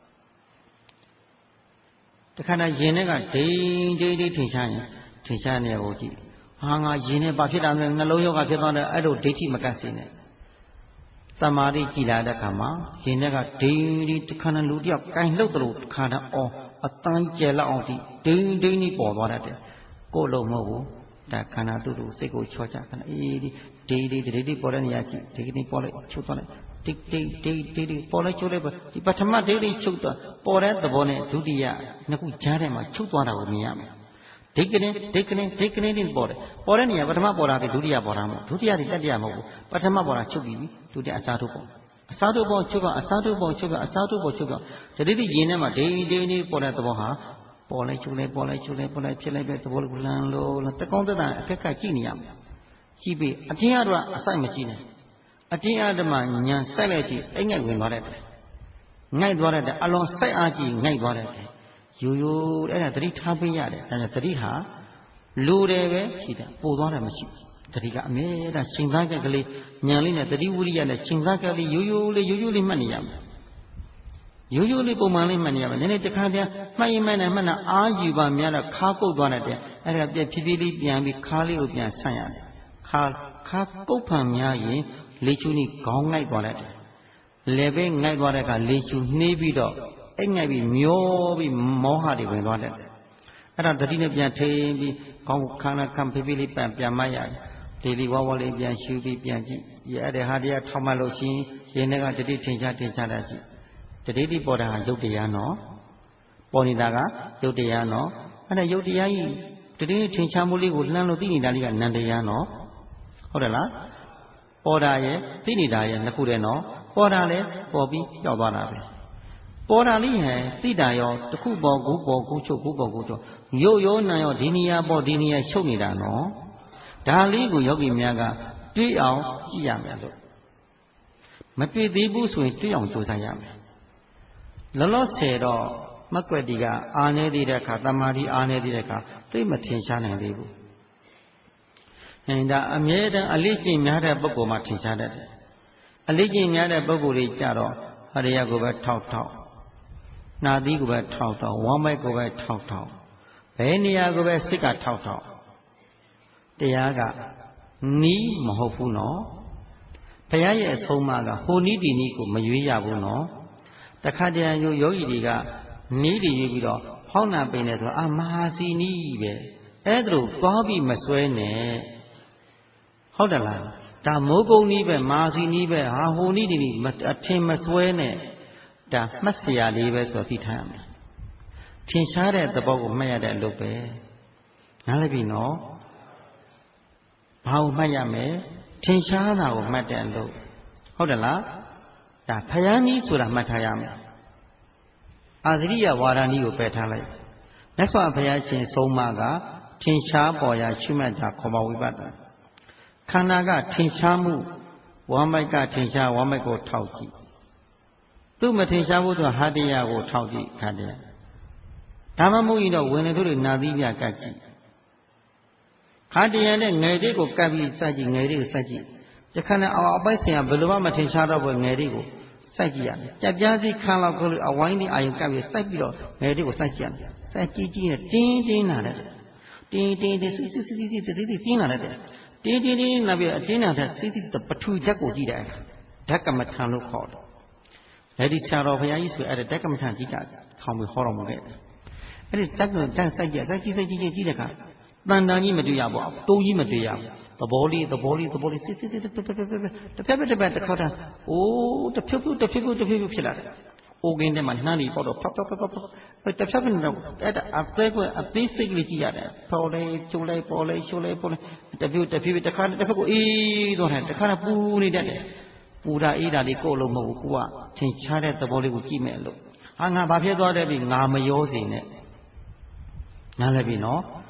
တခါတည်းယင်နဲ့ကဒိန်ဒိန်ဒိန်ထင်ရှားရင်ထင်ရှားနေကိုကြည့်ဟာငါယင်နဲ့ဘာဖြစ်တာလဲနှလုံးရောဂါဖြစ်သွားတယ်အဲ့လိုဒိဋ္ဌိမကတ်စေနဲ့သမာဓိကြည်လာတဲ့အခါမှာယင်နဲ့ကဒိန်ဒိန်တခါတည်းလူတယောက်ကင်လှုပ်တယ်လို့တခါတည်းအော်အတန်းကျယ်လောက်အောင်ဒီဒိန်ဒိန်ကြီးပေါ်သွားတတ်တယ်ကိုယ်လုံးမဟုတ်ဘူးဒါခန္ဓာတူတူစိတ်ကိုချောချခန္ဓာအေးဒီဒိဒိဒိဒိပေါ်တဲ့နေရာကြည့်ဒီကနေ့ပေါ်လိုက်ချုပ်သွားလိုက်တိတ်တိတ်တိတ်တိတ်ပေါ်လိုက်ချုပ်လိုက်ဒီပထမဒိဋ္ဌိချုပ်သွားပေါ်တဲ့သဘောနဲ့ဒုတိယနှစ်ခုကြားထဲမှာချုပ်သွားတာကိုမြင်ရမယ်ဒိတ်ကနေဒိတ်ကနေဒိတ်ကနေတင်ပေါ်တယ်ပေါ်တဲ့နေရာပထမပေါ်တာကဒုတိယပေါ်တာမဟုတ်ဒုတိယဒီတတိယမဟုတ်ဘူးပထမပေါ်တာချုပ်ပြီးပြီဒုတိယအစားထုတ်ပေါ်အစားထုတ်ပေါ်ချုပ်ကအစားထုတ်ပေါ်ချုပ်ကအစားထုတ်ပေါ်ချုပ်ကဒီတိတိယင်းထဲမှာဒိတ်ဒိတ်နေပေါ်တဲ့သဘောဟာပေါ်လိုက်ချုပ်လိုက်ပေါ်လိုက်ချုပ်လိုက်ပေါ်လိုက်ဖြစ်လိုက်ပဲသဘောကိုလမ်းလို့တကောင်းသက်တာအခက်ခက်ကြည့်နေရမယ်ကြည့်ပြီးအတင်းအတော့အစိုက်မကြည့်နဲ့အတင်းအဓမ္မညာစိုက်လိုက်ကြည့်အိမ်ငိုက်ဝင်သွားတဲ့ငိုက်သွားတဲ့အလွန်စိုက်အားကြည့်ငိုက်သွားတဲ့ရိုးရိုးအဲ့ဒါသတိထားပေးရတယ်ဒါကြောင့်သတိဟာလူတယ်ပဲရှိတယ်ပို့သွားတယ်မရှိဘူးသတိကအမြဲတမ်းရှင်သားကလေးဉာဏ်လေးနဲ့သတိဝိရိယနဲ့ရှင်သားကလေးရိုးရိုးလေးရိုးရိုးလေးမှတ်နေရမယ်ရိုးရိုးလေးပုံမှန်လေးမှတ်နေရမယ်နည်းနည်းတစ်ခါတည်းမှတ်ရင်မှတ်နေမှတ်နေအာယူပါများတော့ခါကုတ်သွားတဲ့အဲ့ဒါပြဖြည်းဖြည်းလေးပြန်ပြီးခါလေးကိုပြန်ဆန့်ရတယ်ခါခါကုတ်ဖန်များရင်လေချူနီခေါင်းငိုက်သွားတယ်လေပဲငိုက်သွားတဲ့အခါလေချူနှေးပြီးတော့အိတ်ငိုက်ပြီးမျောပြီးမောဟတွေဝင်သွားတယ်အဲ့ဒါတတိနဲ့ပြန်ထိန်ပြီးခေါင်းခါနာခံဖြည်းဖြည်းလေးပြန်ပြန်မရတယ်ဒီလီဝါဝါလေးပြန်ရှူပြီးပြန်ကြည့်ရတဲ့ဟာတရားထောက်မှလို့ရှိရင်ရင်ထဲကတတိထင်ရှားထင်ရှားတာကြည့်တတိတိပေါ်တာဟာရုပ်တရားနော်ပေါ်နေတာကရုပ်တရားနော်အဲ့ဒါရုပ်တရားကြီးတတိထင်ရှားမှုလေးကိုလှမ်းလို့သိနေတာလေးကနံတရားနော်ဟုတ်တယ်လားပေါ်တာရဲ့သိနေတာရဲ့နှစ်ခုတည်းနော်ပေါ်တာလည်းပေါ်ပြီးပျောက်သွားတာပဲပေါ်တာလေးဟဲ့သိတာရောတစ်ခုပေါ်ကိုပေါ်ကိုချုပ်ကိုပေါ်ကိုချုပ်ရုပ်ရောနာရောဒီနေရာပေါ်ဒီနေရာရှုပ်နေတာနော်ဒါလေးကိုယောဂီများကတွေးအောင်ကြည့်ရမယ်လို့မတွေ့သေးဘူးဆိုရင်တွေးအောင်ကြိုးစားရမယ်လောလောဆယ်တော့မက်ွက်တီကအာနေသေးတဲ့အခါတမာတိအာနေသေးတဲ့အခါသိမထင်ရှားနိုင်သေးဘူးအဲဒါအမြဲတမ်းအလေးကျင့်များတဲ့ပုဂ္ဂိုလ်မှထင်ရှားတတ်တယ်အလေးကျင့်များတဲ့ပုဂ္ဂိုလ်တွေကြတော့ဟရိယကိုပဲထောက်ထောက်နာသီးကိုပဲထောက်ထောက်ဝမ်းမိုက်ကိုပဲထောက်ထောက်ဘယ်နေရာကိုပဲစိတ်ကထောက်ထောက်တရားကနီးမဟုတ်ဘူးနော်ဘုရားရဲ့အဆုံးအမကဟိုနီးဒီနီးကိုမရွေးရဘူးနော်တခါတည်းယောယောဂီတွေကနီးတွေရွေးပြီးတော့ဖောင်းနာပင်နေဆိုတော့အာမဟာစီနီးပဲအဲ့ဒါလို့သွားပြီးမစွဲနဲ့ဟုတ်တယ်လားဒါမိုးကုံနီးပဲမဟာစီနီးပဲဟာဟိုနီးဒီနီးအထင်မစွဲနဲ့ဒါမှတ်စရာလေးပဲဆိုသိထားရမယ်ထင်ရှားတဲ့သဘောကိုမှတ်ရတဲ့အလုပ်ပဲနားလည်ပြီနော်ဘာကိုမှတ်ရမယ်ထင်ရှားတာကိုမှတ်တဲ့အလုပ်ဟုတ်တယ်လားဒါဖယားနည်းဆိုတာမှတ်ထားရမယ်အာဇရိယဝါဒနည်းကိုပယ်ထားလိုက်မြတ်စွာဘုရားရှင်ဆုံးမကထင်ရှားပေါ်ရာရှုမှတ်တာခေါ်ပါဝိပဿနာခန္ဓာကထင်ရှားမှုဝမ်းမိုက်ကထင်ရှားဝမ်းမိုက်ကိုထောက်ကြည့်သူ့မထင်ရှားဘူးဆိုဟာတရားကိုထောက်ကြည့်ခါတဲ့ဒါမှမဟုတ်ရင်တော့ဝင်လေတို့တွေနာသီးပြကတ်ကြည့်ခါတရားနဲ့ငယ်လေးကိုကပ်ပြီးစကြည့်ငယ်လေးကိုစကြည့်တခါနဲ့အော်အပိုက်ဆင်ကဘယ်လိုမှမထင်ရှားတော့ဘူးငယ်လေးကိုစကြည့်ရမယ်ကြက်ပြားစီခန်းလောက်ကိုအဝိုင်းလေးအာယုံကပ်ပြီးစိုက်ပြီးတော့ငယ်လေးကိုစကြည့်ရမယ်စကြည့်ကြည့်နဲ့တင်းတင်းလာတယ်တင်းတင်းတင်းစစ်စစ်စစ်စစ်စစ်စစ်တင်းလာတယ်တင်းတင်းတင်းလာပြီးအတင်းလာတဲ့စစ်စစ်ပထူဓာတ်ကိုကြည့်တယ်ဓာတ်ကမ္မထံလို့ခေါ်တယ်လက်ဒီဆရာတော်ဘုရားကြီးဆိုအဲ့ဒါဓာတ်ကမ္မထံကြီးကခေါင်းပြီးဟောတော်မူခဲ့တယ်အဲ့ဒီဓာတ်ကိုဓာတ်စိုက်ကြည့်စိုက်ကြည့်စိုက်ကြည့်ကြည့်တဲ့အခါတန်တန်ကြီးမတွေ့ရဘူးတိုးကြီးမတွေ့ရဘူးသဘောလေးသဘောလေးသဘောလေးစစ်စစ်စစ်တစ်ဖက်တစ်ဖက်တစ်ဖက်တစ်ဖက်တစ်ခါတည်းအိုးတစ်ဖြုတ်ဖြုတ်တစ်ဖြုတ်ဖြုတ်တစ်ဖြုတ်ဖြုတ်ဖြစ်လာတယ်အိုကင်းထဲမှာနှမ်းပြီးပေါတော့ဖောက်ဖောက်ဖောက်ဖောက်အဲ့တစ်ဖြုတ်ကတော့အဲ့ဒါအသေးကအသေးစိတ်လေးကြည့်ရတယ်ပေါ်လေးချိုးလိုက်ပေါ်လေးချိုးလိုက်ပေါ်လေးတစ်ဖြုတ်တစ်ဖြုတ်တစ်ခါတစ်ဖက်ကိုအေးတော့တယ်တစ်ခါပူနေတတ်တယ်ပူတာအေးတာလေးကိုယ်လုံးမဟုတ်ဘူးကိုကထင်ရှားတဲ့သဘောလေးကိုကြည့်မယ်လို့ဟာငါဘာဖြစ်သွားတယ်ပြီငါမရောစေနဲ့နားလည်ပြီနော်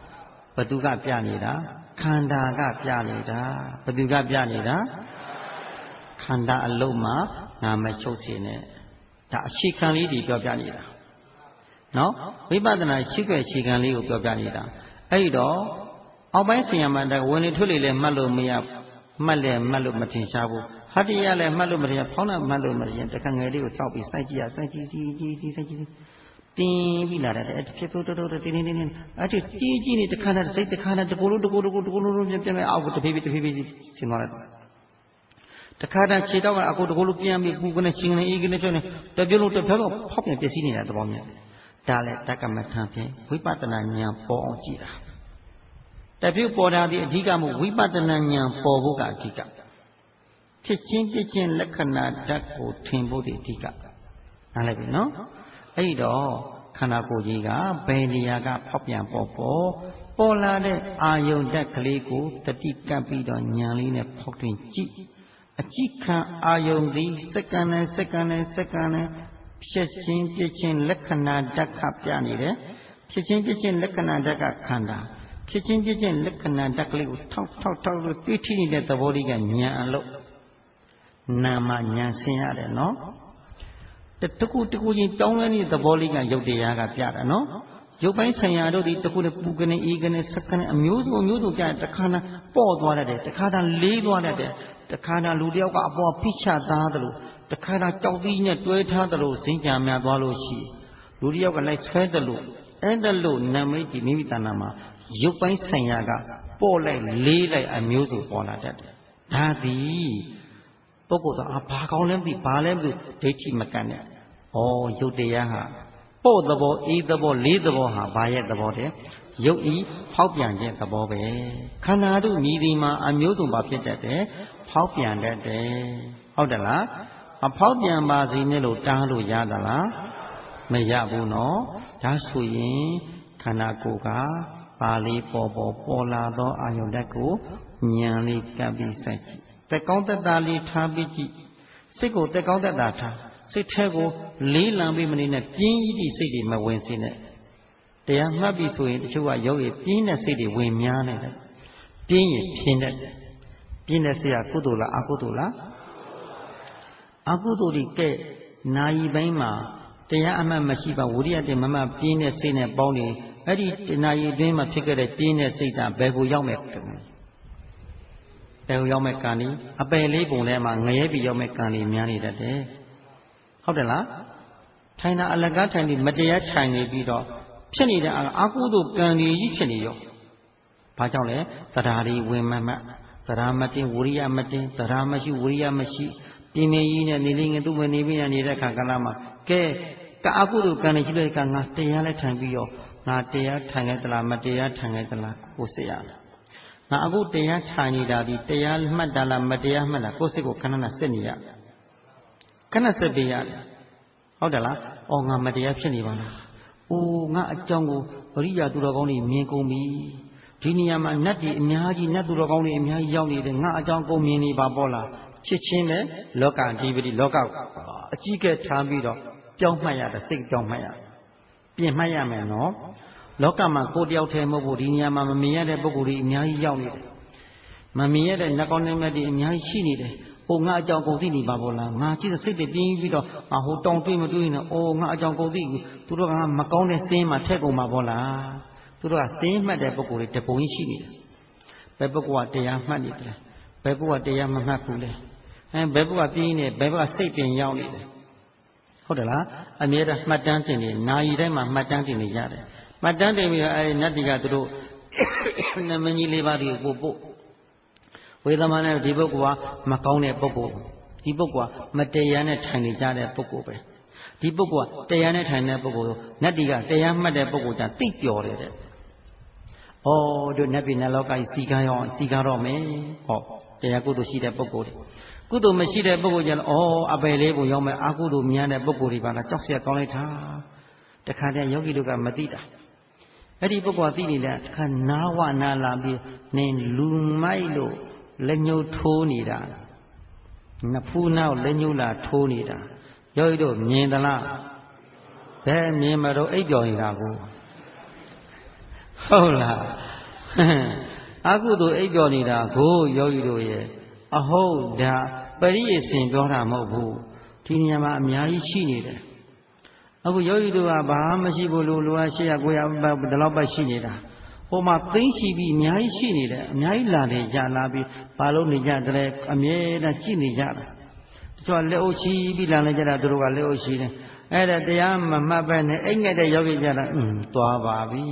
ဘသူကပြနေတာခန္ဓာကပြနေတာဘသူကပြနေတာခန္ဓာအလုံးမှာငါမချုပ်စေနဲ့ဒါအခြေခံလေးတွေပြောပြနေတာနော်ဝိပဿနာရှိခွဲအခြေခံလေးကိုပြောပြနေတာအဲ့တော့အောက်ပိုင်းဆင်ရမှာတဝင်လေထွက်လေလည်းမှတ်လို့မရမှတ်လည်းမှတ်လို့မထင်ရှားဘူးဟတ္တိယလည်းမှတ်လို့မထင်ဖောင်းတာမှတ်လို့မထင်တခါငယ်လေးကိုတောက်ပြီးစိုက်ကြည့်ရစိုက်ကြည့်ကြည့်ကြည့်ကြည့်စိုက်ကြည့်တင်းပြီးလာတယ်အဲ့ဖြစ်ဖို့တော်တော်တင်းတင်းတင်းအဲ့ဒီကြီးကြီးနေတခါတည်းစိတ်တခါတည်းတကူလုံးတကူတကူတကူလုံးပြပြမဲ့အောက်ကိုတဖြည်းဖြည်းတဖြည်းဖြည်းဆင်းသွားတယ်တခါတည်းခြေတော့ကအကူတကူလုံးပြန်ပြီးပူကနေရှင်နေအေးကနေကျွန်းနေတပြုတ်လုံးတစ်ဖြောင်းတော့ဖောက်ပြန်ပျက်စီးနေတာသဘောမျိုးဒါလည်းတက္ကမထံဖြင့်ဝိပဿနာဉာဏ်ပေါ်အောင်ကြည့်တာတပြုတ်ပေါ်တာဒီအဓိကမို့ဝိပဿနာဉာဏ်ပေါ်ဖို့ကအဓိကဖြစ်ချင်းဖြစ်ချင်းလက္ခဏာဓာတ်ကိုထင်ဖို့ဒီအဓိကနားလည်ပြီနော်အဲ့တော့ခန္ဓာကိုယ်ကြီးကဘယ်နေရာကဖောက်ပြန်ပေါ်ပေါ်ပေါ်လာတဲ့အာယုန်ဓာတ်ကလေးကိုတတိကပ်ပြီးတော့ဉာဏ်လေးနဲ့ဖောက်ထွင်းကြည့်အကြည့်ခံအာယုန်သည်စက္ကန့်နဲ့စက္ကန့်နဲ့စက္ကန့်နဲ့ဖြစ်ချင်းပြချင်းလက္ခဏာဓာတ်ခပြနေတယ်ဖြစ်ချင်းပြချင်းလက္ခဏာဓာတ်ကခန္ဓာဖြစ်ချင်းပြချင်းလက္ခဏာဓာတ်ကလေးကိုထောက်ထောက်ထောက်လို့တွေးထိနေတဲ့သဘောလေးကဉာဏ်အလုပ်နာမဉာဏ်ဆင်းရတယ်နော်တကူတကူချင်းတောင်းလဲနေတဲ့သဘောလေးကရုပ်တရားကပြတာနော်ရုပ်ပိုင်းဆိုင်ရာတို့ဒီတကူနဲ့ပူကနေအေးကနေစက္ကန့်အမျိုးစုံမျိုးစုံပြတခါတည်းပေါ့သွားတတ်တယ်တခါတည်းလေးသွားတတ်တယ်တခါတည်းလူတယောက်ကအပေါ်ဖိချသားသလိုတခါတည်းကြောက်သီးနဲ့တွဲထားသလိုစင်ကြံများသွားလို့ရှိလူတယောက်ကလိုက်ဆွဲသလိုအဲ့ဒါလို့နာမိတ်ဒီမိမိတဏ္ဍာမှာရုပ်ပိုင်းဆိုင်ရာကပေါ့လိုက်လေးလိုက်အမျိုးစုံပေါ်လာတတ်တယ်ဒါသည်ပုဂ္ဂိုလ်တော့ဘာကောင်းလဲမသိဘာလဲမသိဒိဋ္ဌိမကန့်နဲ့ဩရုပ်တရားဟာပို့သဘောအေးသဘောလေးသဘောဟာဘာရဲ့သဘောတဲ့ရုပ်ဤဖောက်ပြန်ခြင်းသဘောပဲခန္ဓာတို့မြည်ဒီမှာအမျိုးစုံပါဖြစ်တတ်တယ်ဖောက်ပြန်တတ်တယ်ဟုတ်တယ်လားအဖောက်ပြန်ပါစေနဲ့လို့တားလို့ရတာလားမရဘူးနော်ဒါဆိုရင်ခန္ဓာကိုယ်ကပါလေးပေါ်ပေါ်ပေါ်လာသောအာယုန်ဓာတ်ကိုဉာဏ်လေးကပ်ပြီးစိုက်ကြည့်တက်ကောင်းတက်တာလေးထားပြီးကြည့်စိတ်ကိုတက်ကောင်းတက်တာထားစိတ်แท้ကိုလေးလံပြီးမနေနဲ့ပြင်းကြီးစိတ်တွေမဝင်စေနဲ့တရားမှတ်ပြီးဆိုရင်တချို့ကယောဂီပြင်းတဲ့စိတ်တွေဝင်များနေတယ်ပြင်းရင်ဖြင်းတတ်တယ်ပြင်းတဲ့စိတ်ကကုသိုလ်လားအကုသိုလ်လားအကုသိုလ်တွေကဲနာယီပိုင်းမှာတရားအမှတ်မရှိပါဝိရိယတင်မမပြင်းတဲ့စိတ်နဲ့ပေါင်းနေအဲ့ဒီနာယီအတွင်းမှာဖြစ်ခဲ့တဲ့ပြင်းတဲ့စိတ်ကဘယ်ကိုရောက်မဲ့ဘယ်ကိုရောက်မဲ့ကံဤအပယ်လေးပုံထဲမှာငရဲပြီးရောက်မဲ့ကံဤများနေတတ်တယ်ဟုတ်တယ်လားထိုင်တာအလကားထိုင်ပြီးမတရားထိုင်နေပြီးတော့ဖြစ်နေတဲ့အကုသိုလ်ကံကြီးဖြစ်နေရောဘာကြောင့်လဲတရားတွေဝင်မမှတ်တရားမတင်ဝိရိယမတင်တရားမရှိဝိရိယမရှိပြင်းပြင်းကြီးနဲ့နေနေငယ်သူ့ဝင်နေပြီးနေတဲ့ခါကလာမှာကဲကအကုသိုလ်ကံတွေရှိတဲ့ကငါတရားလည်းထိုင်ပြီးရောငါတရားထိုင်ခဲ့သလားမတရားထိုင်ခဲ့သလားကိုယ်စိတ်ရလားငါအခုတရားထိုင်နေတာဒီတရားမှတ်တာလားမတရားမှတ်လားကိုယ်စိတ်ကိုခဏခဏစစ်နေရခဏစစ်ပေးရတယ်ဟုတ်တယ်လားအော်ငါမတရားဖြစ်နေပါလားအိုးငါအကြောင်းကိုပရိယာသူတော်ကောင်းတွေမြင်ကုန်ပြီဒီနေရာမှာနတ်တွေအများကြီးနတ်သူတော်ကောင်းတွေအများကြီးရောက်နေတယ်ငါအကြောင်းကုန်မြင်နေပါပေါ့လားချစ်ချင်းနဲ့လောကအဓိပတိလောကအကြီးကဲထားပြီးတော့ပြောင်းမှတ်ရတယ်စိတ်ပြောင်းမှတ်ရပြင်မှတ်ရမယ်နော်လောကမှာကိုယ်တယောက်တည်းမဟုတ်ဘူးဒီနေရာမှာမမြင်ရတဲ့ပုဂ္ဂိုလ်တွေအများကြီးရောက်နေတယ်မမြင်ရတဲ့နတ်ကောင်းနတ်မြတ်တွေအများကြီးရှိနေတယ်အိုငါအကြောင်းကုန်သိနေပါဘောလားငါကြည့်စိတ်တွေပြင်းပြီးတော့ငါဟိုတောင်တွေးမတွေးနဲ့အိုငါအကြောင်းကုန်သိသူတို့ကမကောင်းတဲ့စင်းမှာထက်ကုန်ပါဘောလားသူတို့ကစင်းမှတ်တဲ့ပုဂ္ဂိုလ်တွေတပုံကြီးရှိနေတယ်ဘယ်ပုဂ္ဂိုလ်ကတရားမှတ်နေတယ်ဘယ်ပုဂ္ဂိုလ်ကတရားမမှတ်ဘူးလဲအဲဘယ်ပုဂ္ဂိုလ်ကပြင်းနေဘယ်ပုဂ္ဂိုလ်ကစိတ်ပင်ရောက်နေတယ်ဟုတ်တယ်လားအမြဲတမ်းမှတ်တမ်းတင်နေနာယီတိုင်းမှာမှတ်တမ်းတင်နေရတယ်မှတ်တမ်းတင်ပြီးတော့အဲဒီနတ်တွေကသူတို့နမကြီးလေးပါးတွေကိုပို့ဝေသမနဲ့ဒီပုဂ္ဂိုလ်ကမကောင်းတဲ့ပုဂ္ဂိုလ်ဒီပုဂ္ဂိုလ်ကမတရားနဲ့ထိုင်နေကြတဲ့ပုဂ္ဂိုလ်ပဲဒီပုဂ္ဂိုလ်ကတရားနဲ့ထိုင်တဲ့ပုဂ္ဂိုလ်နတ်တွေကတရားမှတ်တဲ့ပုဂ္ဂိုလ်ကြသိပျော်တယ်တဲ့။ဩတို့နတ်ပြည်နတ်လောကကြီးစီကားရောစီကားတော့မယ်။ဟောတရားကုသိုလ်ရှိတဲ့ပုဂ္ဂိုလ်တွေကုသိုလ်မရှိတဲ့ပုဂ္ဂိုလ်ကြတော့ဩအပယ်လေးကိုရောက်မယ်အကုသိုလ်များတဲ့ပုဂ္ဂိုလ်တွေပါလားကြောက်เสียကောင်းလိုက်တာ။တခါတည်းယောဂီတို့ကမသိတာ။အဲ့ဒီပုဂ္ဂိုလ်ကသိနေတဲ့တခါနာဝနာလာပြီးနင်လူမိုက်လို့လက်ညှိုးထိုးနေတာနဖူးနောက်လက်ညှိုးလာထိုးနေတာယောဂီတို့မြင်သလားဘယ်မြင်မတော့အိပ်ပျော်နေတာကိုဟုတ်လားဟအကုသိုလ်အိပ်ပျော်နေတာကိုယောဂီတို့ရဲ့အဟုတ်ဒါပရိယေစင်ပြောတာမဟုတ်ဘူးဒီနေရာမှာအများကြီးရှိနေတယ်အခုယောဂီတို့ကဘာမှမရှိဘူးလို့လူကရှေ့ရကိုရဒီလောက်ပဲရှိနေတာဟိုမှာသိရှိပြီးအများကြီးရှိနေတယ်အများကြီးလာနေကြလာပြီးဘာလို့နေကြတယ်အမြဲတမ်းကြည့်နေကြတာတချို့လက်အုပ်ချီပြီးလာနေကြတာသူတို့ကလက်အုပ်ချီတယ်အဲ့ဒါတရားမမှတ်ပဲနဲ့အိတ်ငက်တဲ့ယောဂီကြတာอืมသွားပါပြီ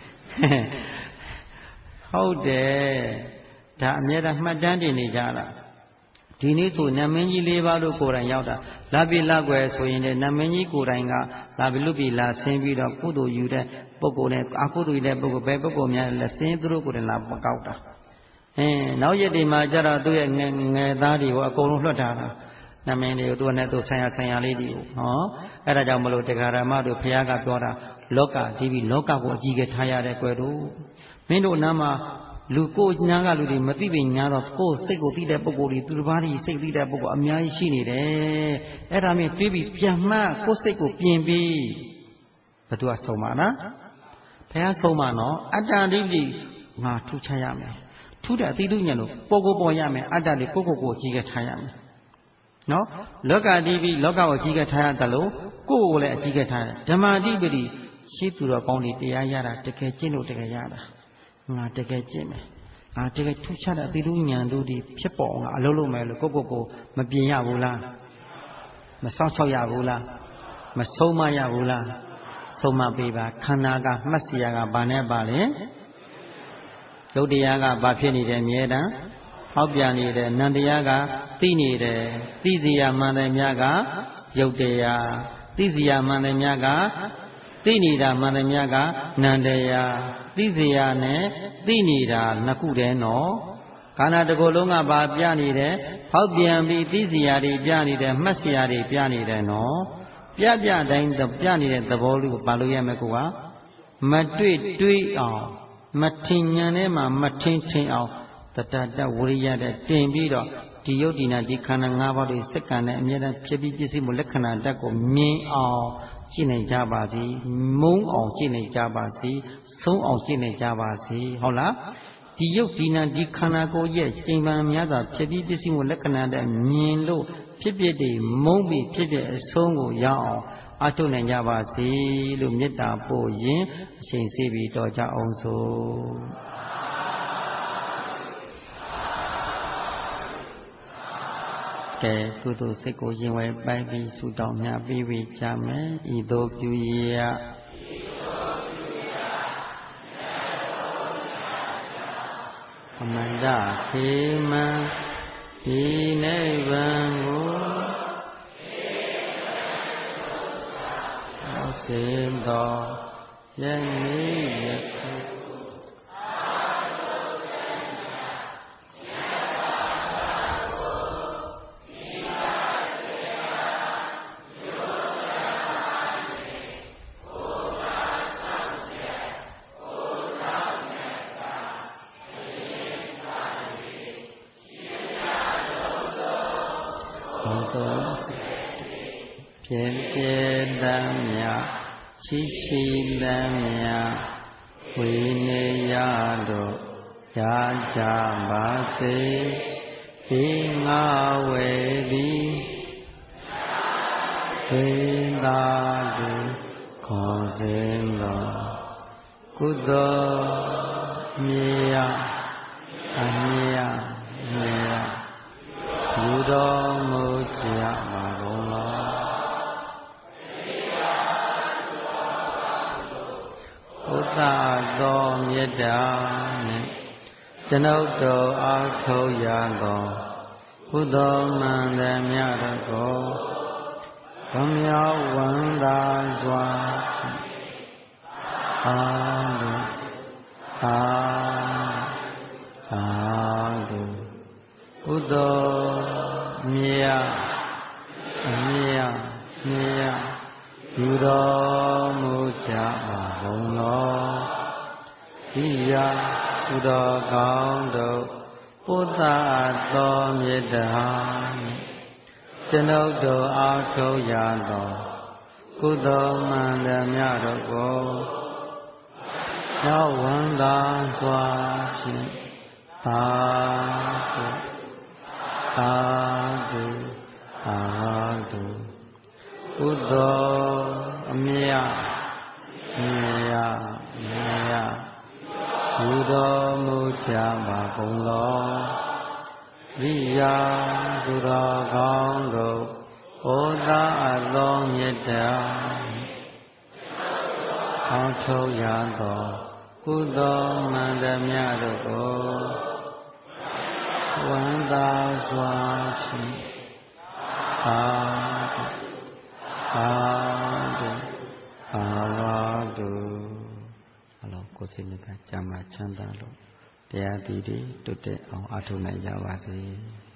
ဟုတ်တယ်ဒါအမြဲတမ်းမှတ်တမ်းတင်နေကြတာဒီနေ့ဆိုနတ်မင်းကြီး၄ပါးတို့ကိုယ်တိုင်ရောက်တာလာပြီလာွယ်ဆိုရင်လည်းနတ်မင်းကြီးကိုယ်တိုင်ကလာပြီလူပြီလာဆင်းပြီးတော့ကုသိုလ်ယူတဲ့ပုဂ္ဂိုလ်နဲ့အကုသိုလ်ယူတဲ့ပုဂ္ဂိုလ်ပဲပုဂ္ဂိုလ်များလည်းဆင်းသူတို့ကိုယ်တိုင်လာမကောက်တာအင်းနောက်ရက်ဒီမှာကျတော့သူ့ရဲ့ငယ်ငယ်သားတွေကိုအကုန်လုံးလွှတ်ထားတာနတ်မင်းတွေကိုသူကနဲ့သူဆိုင်ရဆိုင်ရလေးတွေကိုဟောအဲ့ဒါကြောင့်မလို့တရားဓမ္မတို့ဘုရားကပြောတာလောကဒီပြီလောကကိုအကြီးကထားရတဲ့ကွယ်တို့မင်းတို့နားမှာလူကိုညာကလူတွေမသိပင်ညာတော့ကိုယ်စိတ်ကိုသိတဲ့ပုဂ္ဂိုလ်တွေသူတစ်ပါးတွေစိတ်သိတဲ့ပုဂ္ဂိုလ်အများကြီးရှိနေတယ်အဲ့ဒါမျိုးတွေးပြီးပြန်မှကိုယ်စိတ်ကိုပြင်ပြီးဘယ်သူကဆုံးမနော်ဘုရားဆုံးမနော်အတ္တဒိဋ္ဌိငါထူချရမယ်ထူတဲ့အတိတုညာလို့ပေါ်ကိုပေါ်ရမယ်အတ္တလေးကိုကိုကိုအကြီးကထားရမယ်နော်လောကတိပိလောကကိုအကြီးကထားရတယ်လို့ကိုယ်ကိုလည်းအကြီးကထားတယ်ဓမ္မတိပိရှိသူတော်ကောင်းတွေတရားရတာတကယ်ကျင့်လို့တကယ်ရတာငါတကယ်ကျင့်မယ်ငါတကယ်ထူးခြားတဲ့သီလဉာဏ်တို့ဒီဖြစ်ပေါ်အောင်အလုပ်လုပ်မယ်လို့ကိုကိုကိုမပြင်ရဘူးလားမစောင့်ရှောက်ရဘူးလားမဆုံးမရဘူးလားဆုံးမပေးပါခန္ဓာကမှတ်စရာကဘာနဲ့ပါလဲယုတ်တရားကဘာဖြစ်နေတယ်မြဲတမ်းဟောက်ပြန်နေတယ်နန္တရားကသိနေတယ်သိစရာမှန်တယ်များကယုတ်တရားသိစရာမှန်တယ်များကသိနေတာမှန်တယ်များကနန္တရားသိစရာနဲ့သိနေတာနှစ်ခုတည်းနော်ခန္ဓာတစ်ခုလုံးကဘာပြနေတယ်ဟောက်ပြန်ပြီးသိစရာတွေပြနေတယ်မှတ်စရာတွေပြနေတယ်နော်ပြပြတိုင်းပြနေတဲ့သဘောလေးကိုပါလို့ရမယ်ကိုကမတွေ့တွေးအောင်မထင်ဉာဏ်ထဲမှာမထင်ထင်အောင်တတတဝရိယတဲ့တင်ပြီးတော့ဒီယုတ်ဒီနာဒီခန္ဓာ၅ပါးတွေစက္ကန့်နဲ့အမြဲတမ်းဖြစ်ပြီးပြည့်စုံမှုလက္ခဏာဓာတ်ကိုမြင်အောင်ရှင်းနိုင်ကြပါစေမုန်းအောင်ရှင်းနိုင်ကြပါစေဆုံးအောင်ရှင်းနိုင်ကြပါစေဟုတ်လားဒီယုတ်ဒီနာဒီခန္ဓာကိုယ်ရဲ့ကျင့်ပံများစွာဖြစ်ပြီးပြည့်စုံမှုလက္ခဏာဓာတ်မြင်လို့ဖြစ်ဖြစ်တွေမုန်းပြီးဖြစ်ဖြစ်အဆုံးကိုရအောင်အထုတ်နိုင်ကြပါစေလို့မေတ္တာပို့ရင်အချိန်စေပြီးတော်ကြအောင်ဆိုကဲကုသိုလ်စိတ်ကိုရင်ဝယ်ပိုက်ပြီးဆုတောင်းမြတ်ပြီးပြီးကြမယ်ဤသို့ပြုရအမန္တခေမံဒီနိဗ္ဗာန်ကိုရောက်စေသောယနေ့ယခုပြည့်ပြည့်တမ်းမြရှိရှိတမ်းမြဝိနေယတို့ရကြပါစေဒီငါဝေသည်သေသာသူခေါ်စဉ်တော်ကုသိုလ်မြေယအမြဲမြဲယူတော်မူကြပါကုန်လောဥဒ္ဒါသောမေတ္တာနှင့်ကျွန်ုပ်တို့အားထုတ်ရသောကုသိုလ်မှန်သမျှတို့ကိုဘုံမြောက်ဝန္တာစွာအာတုအာအာတုကုသိုလ်မြေယအမြဲမြဲယူတော်မူကြပါဘုံတော်ဒီရာသူတော်ကောင်းတို့ပုသသောမေတ္တာကျွန်ုပ်တို့အားထုတ်ရသောကုသိုလ်မှန်သမျှတို့ကိုရောက်ဝမ်းသာစွာဖြင့်သာတုသာတုသာတုကုသိုလ်အမြတ်မြတ်မြတ်ဘုတော်မူကြပါကုန်လောရိယာသူတော်ကောင်းတို့ဩသာအပ်သောမေတ္တာအောင်းထုတ်ရသောကုသိုလ်မှန်သမျှတို့ကိုဝန္တာစွာဖြင့်သာသာသာသာတို့အလောကိုယ်စိတ်နဲ့ကြမ်းမှချမ်းသာလို့တရားတည်တည်တွတ်တဲ့အောင်အထုနိုင်ကြပါစေ